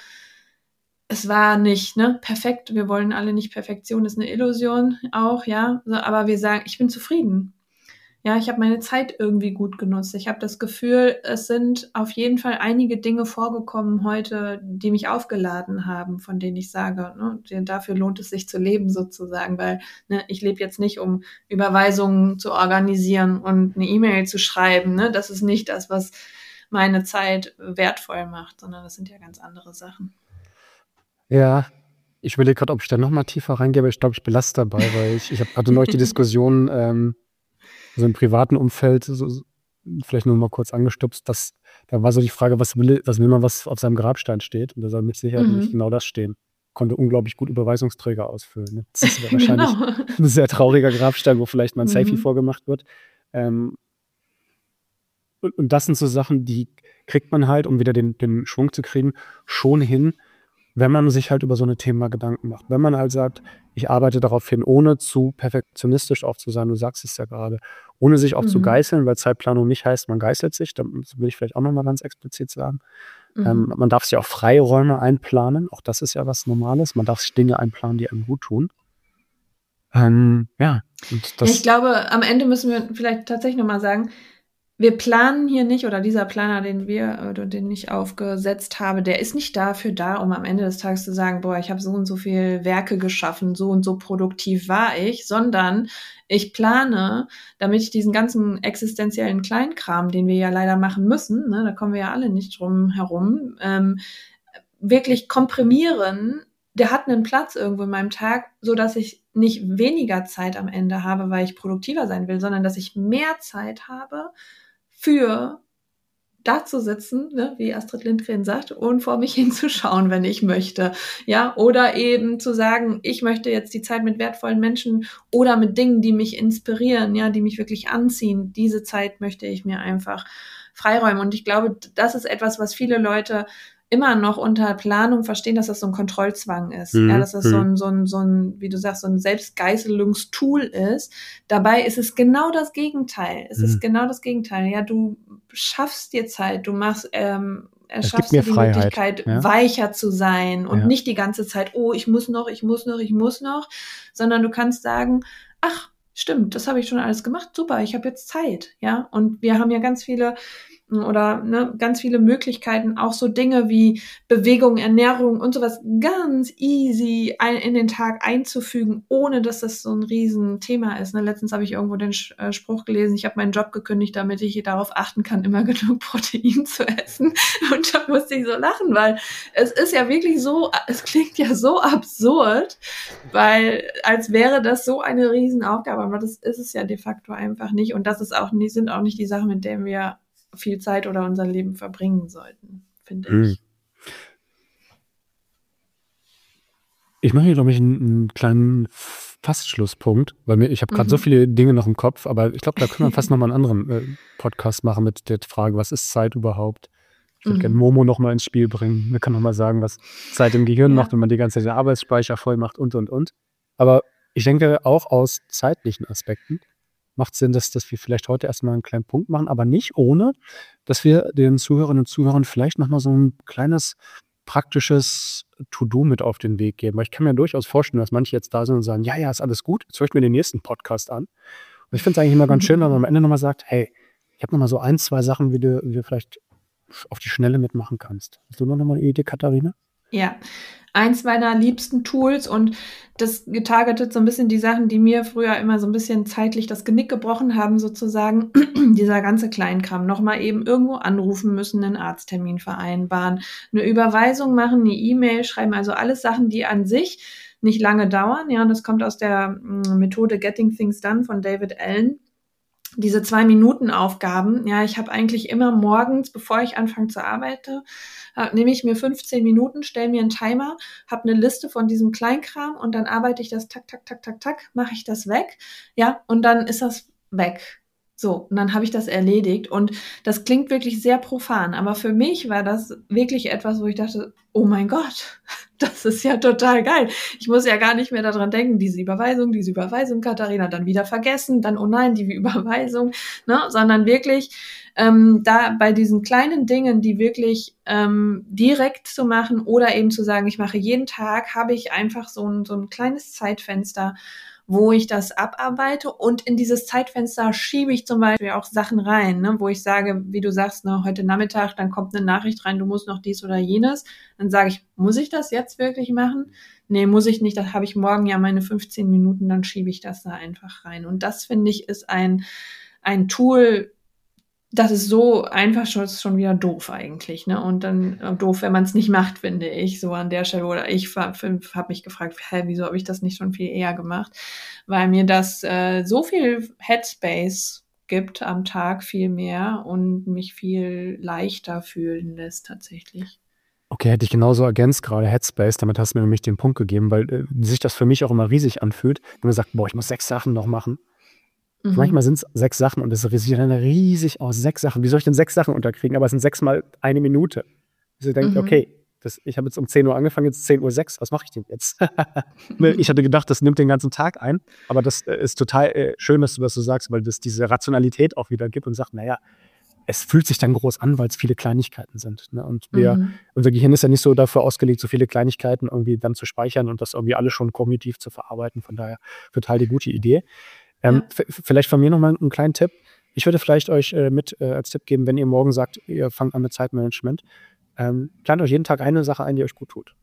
es war nicht, ne, perfekt. Wir wollen alle nicht Perfektion, ist eine Illusion auch, ja. Aber wir sagen, ich bin zufrieden. Ja, ich habe meine Zeit irgendwie gut genutzt. Ich habe das Gefühl, es sind auf jeden Fall einige Dinge vorgekommen heute, die mich aufgeladen haben, von denen ich sage, ne, dafür lohnt es sich zu leben sozusagen, weil ne, ich lebe jetzt nicht, um Überweisungen zu organisieren und eine E-Mail zu schreiben. Ne? Das ist nicht das, was meine Zeit wertvoll macht, sondern das sind ja ganz andere Sachen. Ja, ich überlege gerade, ob ich da nochmal tiefer reingehe, aber ich glaube, ich belasse dabei, weil ich hatte neulich die Diskussion, so im privaten Umfeld, vielleicht nur mal kurz angestupst, da war so die Frage, was will man, was auf seinem Grabstein steht? Und da soll mit Sicherheit nicht genau das stehen. Konnte unglaublich gut Überweisungsträger ausfüllen. Ne? Das ist wahrscheinlich ein sehr trauriger Grabstein, wo vielleicht mal ein Selfie vorgemacht wird. Und das sind so Sachen, die kriegt man halt, um wieder den Schwung zu kriegen, schon hin, wenn man sich halt über so eine Themen mal Gedanken macht. Wenn man halt sagt, ich arbeite darauf hin, ohne zu perfektionistisch auch zu sein, du sagst es ja gerade, ohne sich auch zu geißeln, weil Zeitplanung nicht heißt, man geißelt sich, das will ich vielleicht auch nochmal ganz explizit sagen. Man darf sich auch Freiräume einplanen, auch das ist ja was Normales, man darf sich Dinge einplanen, die einem gut tun. Und das, ich glaube, am Ende müssen wir vielleicht tatsächlich nochmal sagen, wir planen hier nicht, oder dieser Planer, den ich aufgesetzt habe, der ist nicht dafür da, um am Ende des Tages zu sagen, boah, ich habe so und so viel Werke geschaffen, so und so produktiv war ich, sondern ich plane, damit ich diesen ganzen existenziellen Kleinkram, den wir ja leider machen müssen, ne, da kommen wir ja alle nicht drum herum, wirklich komprimieren. Der hat einen Platz irgendwo in meinem Tag, so dass ich nicht weniger Zeit am Ende habe, weil ich produktiver sein will, sondern dass ich mehr Zeit habe, für da zu sitzen, ne, wie Astrid Lindgren sagt, und vor mich hinzuschauen, wenn ich möchte. Ja, oder eben zu sagen, ich möchte jetzt die Zeit mit wertvollen Menschen oder mit Dingen, die mich inspirieren, ja, die mich wirklich anziehen. Diese Zeit möchte ich mir einfach freiräumen. Und ich glaube, das ist etwas, was viele Leute immer noch unter Planung verstehen, dass das so ein Kontrollzwang ist. Ja, dass das so ein, wie du sagst, so ein Selbstgeißelungstool ist. Dabei ist es genau das Gegenteil. Es ist genau das Gegenteil. Ja, du schaffst dir Zeit, du machst, erschaffst dir die Möglichkeit, weicher zu sein und nicht die ganze Zeit, oh, ich muss noch, sondern du kannst sagen, ach, stimmt, das habe ich schon alles gemacht, super, ich habe jetzt Zeit, ja. Und wir haben ja ganz viele Möglichkeiten, auch so Dinge wie Bewegung, Ernährung und sowas ganz easy in den Tag einzufügen, ohne dass das so ein Riesenthema ist. Ne? Letztens habe ich irgendwo den Spruch gelesen, ich habe meinen Job gekündigt, damit ich darauf achten kann, immer genug Protein zu essen. Und da musste ich so lachen, weil es ist ja wirklich so, es klingt ja so absurd, weil als wäre das so eine Riesenaufgabe, aber das ist es ja de facto einfach nicht. Und das ist sind auch nicht die Sachen, mit denen wir viel Zeit oder unser Leben verbringen sollten, finde ich. Ich mache hier, glaube ich, einen kleinen fast Schlusspunkt, weil ich habe gerade so viele Dinge noch im Kopf, aber ich glaube, da können wir fast nochmal einen anderen Podcast machen mit der Frage, was ist Zeit überhaupt? Ich würde gerne Momo nochmal ins Spiel bringen. Wir können nochmal sagen, was Zeit im Gehirn macht, wenn man die ganze Zeit den Arbeitsspeicher voll macht und. Aber ich denke, auch aus zeitlichen Aspekten macht Sinn, dass wir vielleicht heute erstmal einen kleinen Punkt machen, aber nicht ohne, dass wir den Zuhörerinnen und Zuhörern vielleicht nochmal so ein kleines praktisches To-Do mit auf den Weg geben. Weil ich kann mir durchaus vorstellen, dass manche jetzt da sind und sagen, ja, ist alles gut, jetzt höre ich mir den nächsten Podcast an. Und ich finde es eigentlich immer ganz schön, wenn man am Ende nochmal sagt, hey, ich habe nochmal so 1, 2 Sachen, wie du vielleicht auf die Schnelle mitmachen kannst. Hast du noch mal eine Idee, Katharina? Ja, eins meiner liebsten Tools und das getargetet so ein bisschen die Sachen, die mir früher immer so ein bisschen zeitlich das Genick gebrochen haben, sozusagen, dieser ganze Kleinkram. Nochmal eben irgendwo anrufen müssen, einen Arzttermin vereinbaren, eine Überweisung machen, eine E-Mail schreiben, also alles Sachen, die an sich nicht lange dauern. Ja, und das kommt aus der Methode Getting Things Done von David Allen. Diese 2-Minuten-Aufgaben, ja, ich habe eigentlich immer morgens, bevor ich anfange zu arbeiten, nehme ich mir 15 Minuten, stelle mir einen Timer, habe eine Liste von diesem Kleinkram und dann arbeite ich das tak, mache ich das weg, ja, und dann ist das weg. So, und dann habe ich das erledigt und das klingt wirklich sehr profan, aber für mich war das wirklich etwas, wo ich dachte, oh mein Gott, das ist ja total geil. Ich muss ja gar nicht mehr daran denken, diese Überweisung, Katharina, dann wieder vergessen, dann, oh nein, die Überweisung, ne, sondern wirklich da bei diesen kleinen Dingen, die wirklich direkt zu machen oder eben zu sagen, ich mache jeden Tag, habe ich einfach so ein kleines Zeitfenster, wo ich das abarbeite und in dieses Zeitfenster schiebe ich zum Beispiel auch Sachen rein, ne, wo ich sage, wie du sagst, ne, heute Nachmittag, dann kommt eine Nachricht rein, du musst noch dies oder jenes. Dann sage ich, muss ich das jetzt wirklich machen? Nee, muss ich nicht, das habe ich morgen ja meine 15 Minuten, dann schiebe ich das da einfach rein. Und das, finde ich, ist ein Tool, das ist so einfach schon wieder doof eigentlich, ne? Und dann doof, wenn man es nicht macht, finde ich, so an der Stelle. Oder ich habe mich gefragt, wieso habe ich das nicht schon viel eher gemacht? Weil mir das so viel Headspace gibt am Tag, viel mehr und mich viel leichter fühlen lässt tatsächlich. Okay, hätte ich genauso ergänzt gerade, Headspace, damit hast du mir nämlich den Punkt gegeben, weil sich das für mich auch immer riesig anfühlt, wenn man sagt, boah, ich muss 6 Sachen noch machen. Manchmal sind es 6 Sachen und es sieht dann riesig aus. 6 Sachen. Wie soll ich denn 6 Sachen unterkriegen? Aber es sind 6 mal 1 Minute. Also ich denke, okay, ich habe jetzt um 10 Uhr angefangen, jetzt 10:06 Uhr. Was mache ich denn jetzt? Ich hatte gedacht, das nimmt den ganzen Tag ein. Aber das ist total schön, dass du das so sagst, weil das diese Rationalität auch wieder gibt und sagt, naja, es fühlt sich dann groß an, weil es viele Kleinigkeiten sind. Ne? Und unser Gehirn ist ja nicht so dafür ausgelegt, so viele Kleinigkeiten irgendwie dann zu speichern und das irgendwie alles schon kognitiv zu verarbeiten. Von daher total die gute Idee. Vielleicht von mir nochmal einen kleinen Tipp. Ich würde vielleicht euch als Tipp geben, wenn ihr morgen sagt, ihr fangt an mit Zeitmanagement, plant euch jeden Tag eine Sache ein, die euch gut tut.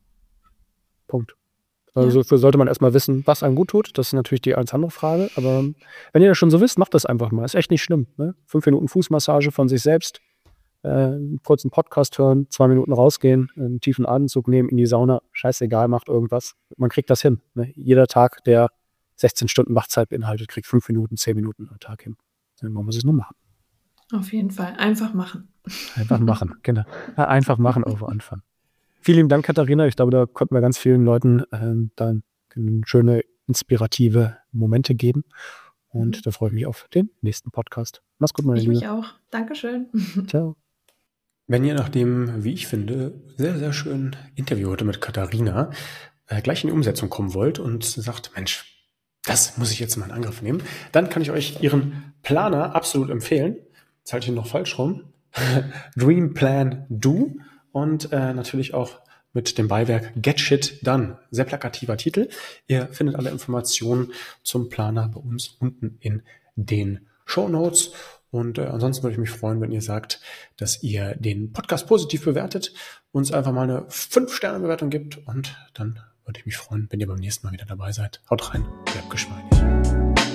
Punkt. Also dafür sollte man erstmal wissen, was einem gut tut. Das ist natürlich die ganz andere Frage. Aber wenn ihr das schon so wisst, macht das einfach mal. Ist echt nicht schlimm. Ne? 5 Minuten Fußmassage von sich selbst, kurz einen Podcast hören, 2 Minuten rausgehen, einen tiefen Atemzug nehmen, in die Sauna. Scheißegal, macht irgendwas. Man kriegt das hin. Ne? Jeder Tag, der 16 Stunden Wachzeit beinhaltet, kriegt 5 Minuten, 10 Minuten am Tag hin. Dann muss es nur machen. Auf jeden Fall. Einfach machen. Einfach machen, genau. Einfach machen, irgendwo anfangen. Vielen lieben Dank, Katharina. Ich glaube, da konnten wir ganz vielen Leuten dann schöne, inspirative Momente geben. Und da freue ich mich auf den nächsten Podcast. Mach's gut, meine Liebe. Ich mich auch. Dankeschön. Ciao. Wenn ihr nach dem, wie ich finde, sehr, sehr schönen Interview heute mit Katharina gleich in die Umsetzung kommen wollt und sagt, Mensch, das muss ich jetzt mal in Angriff nehmen, dann kann ich euch ihren Planer absolut empfehlen. Jetzt halte ich ihn noch falsch rum. Dream Plan Do und natürlich auch mit dem Beiwerk Get Shit Done. Sehr plakativer Titel. Ihr findet alle Informationen zum Planer bei uns unten in den Shownotes. Und ansonsten würde ich mich freuen, wenn ihr sagt, dass ihr den Podcast positiv bewertet, uns einfach mal eine 5-Sterne-Bewertung gibt und dann würde ich mich freuen, wenn ihr beim nächsten Mal wieder dabei seid. Haut rein, bleibt geschmeidig.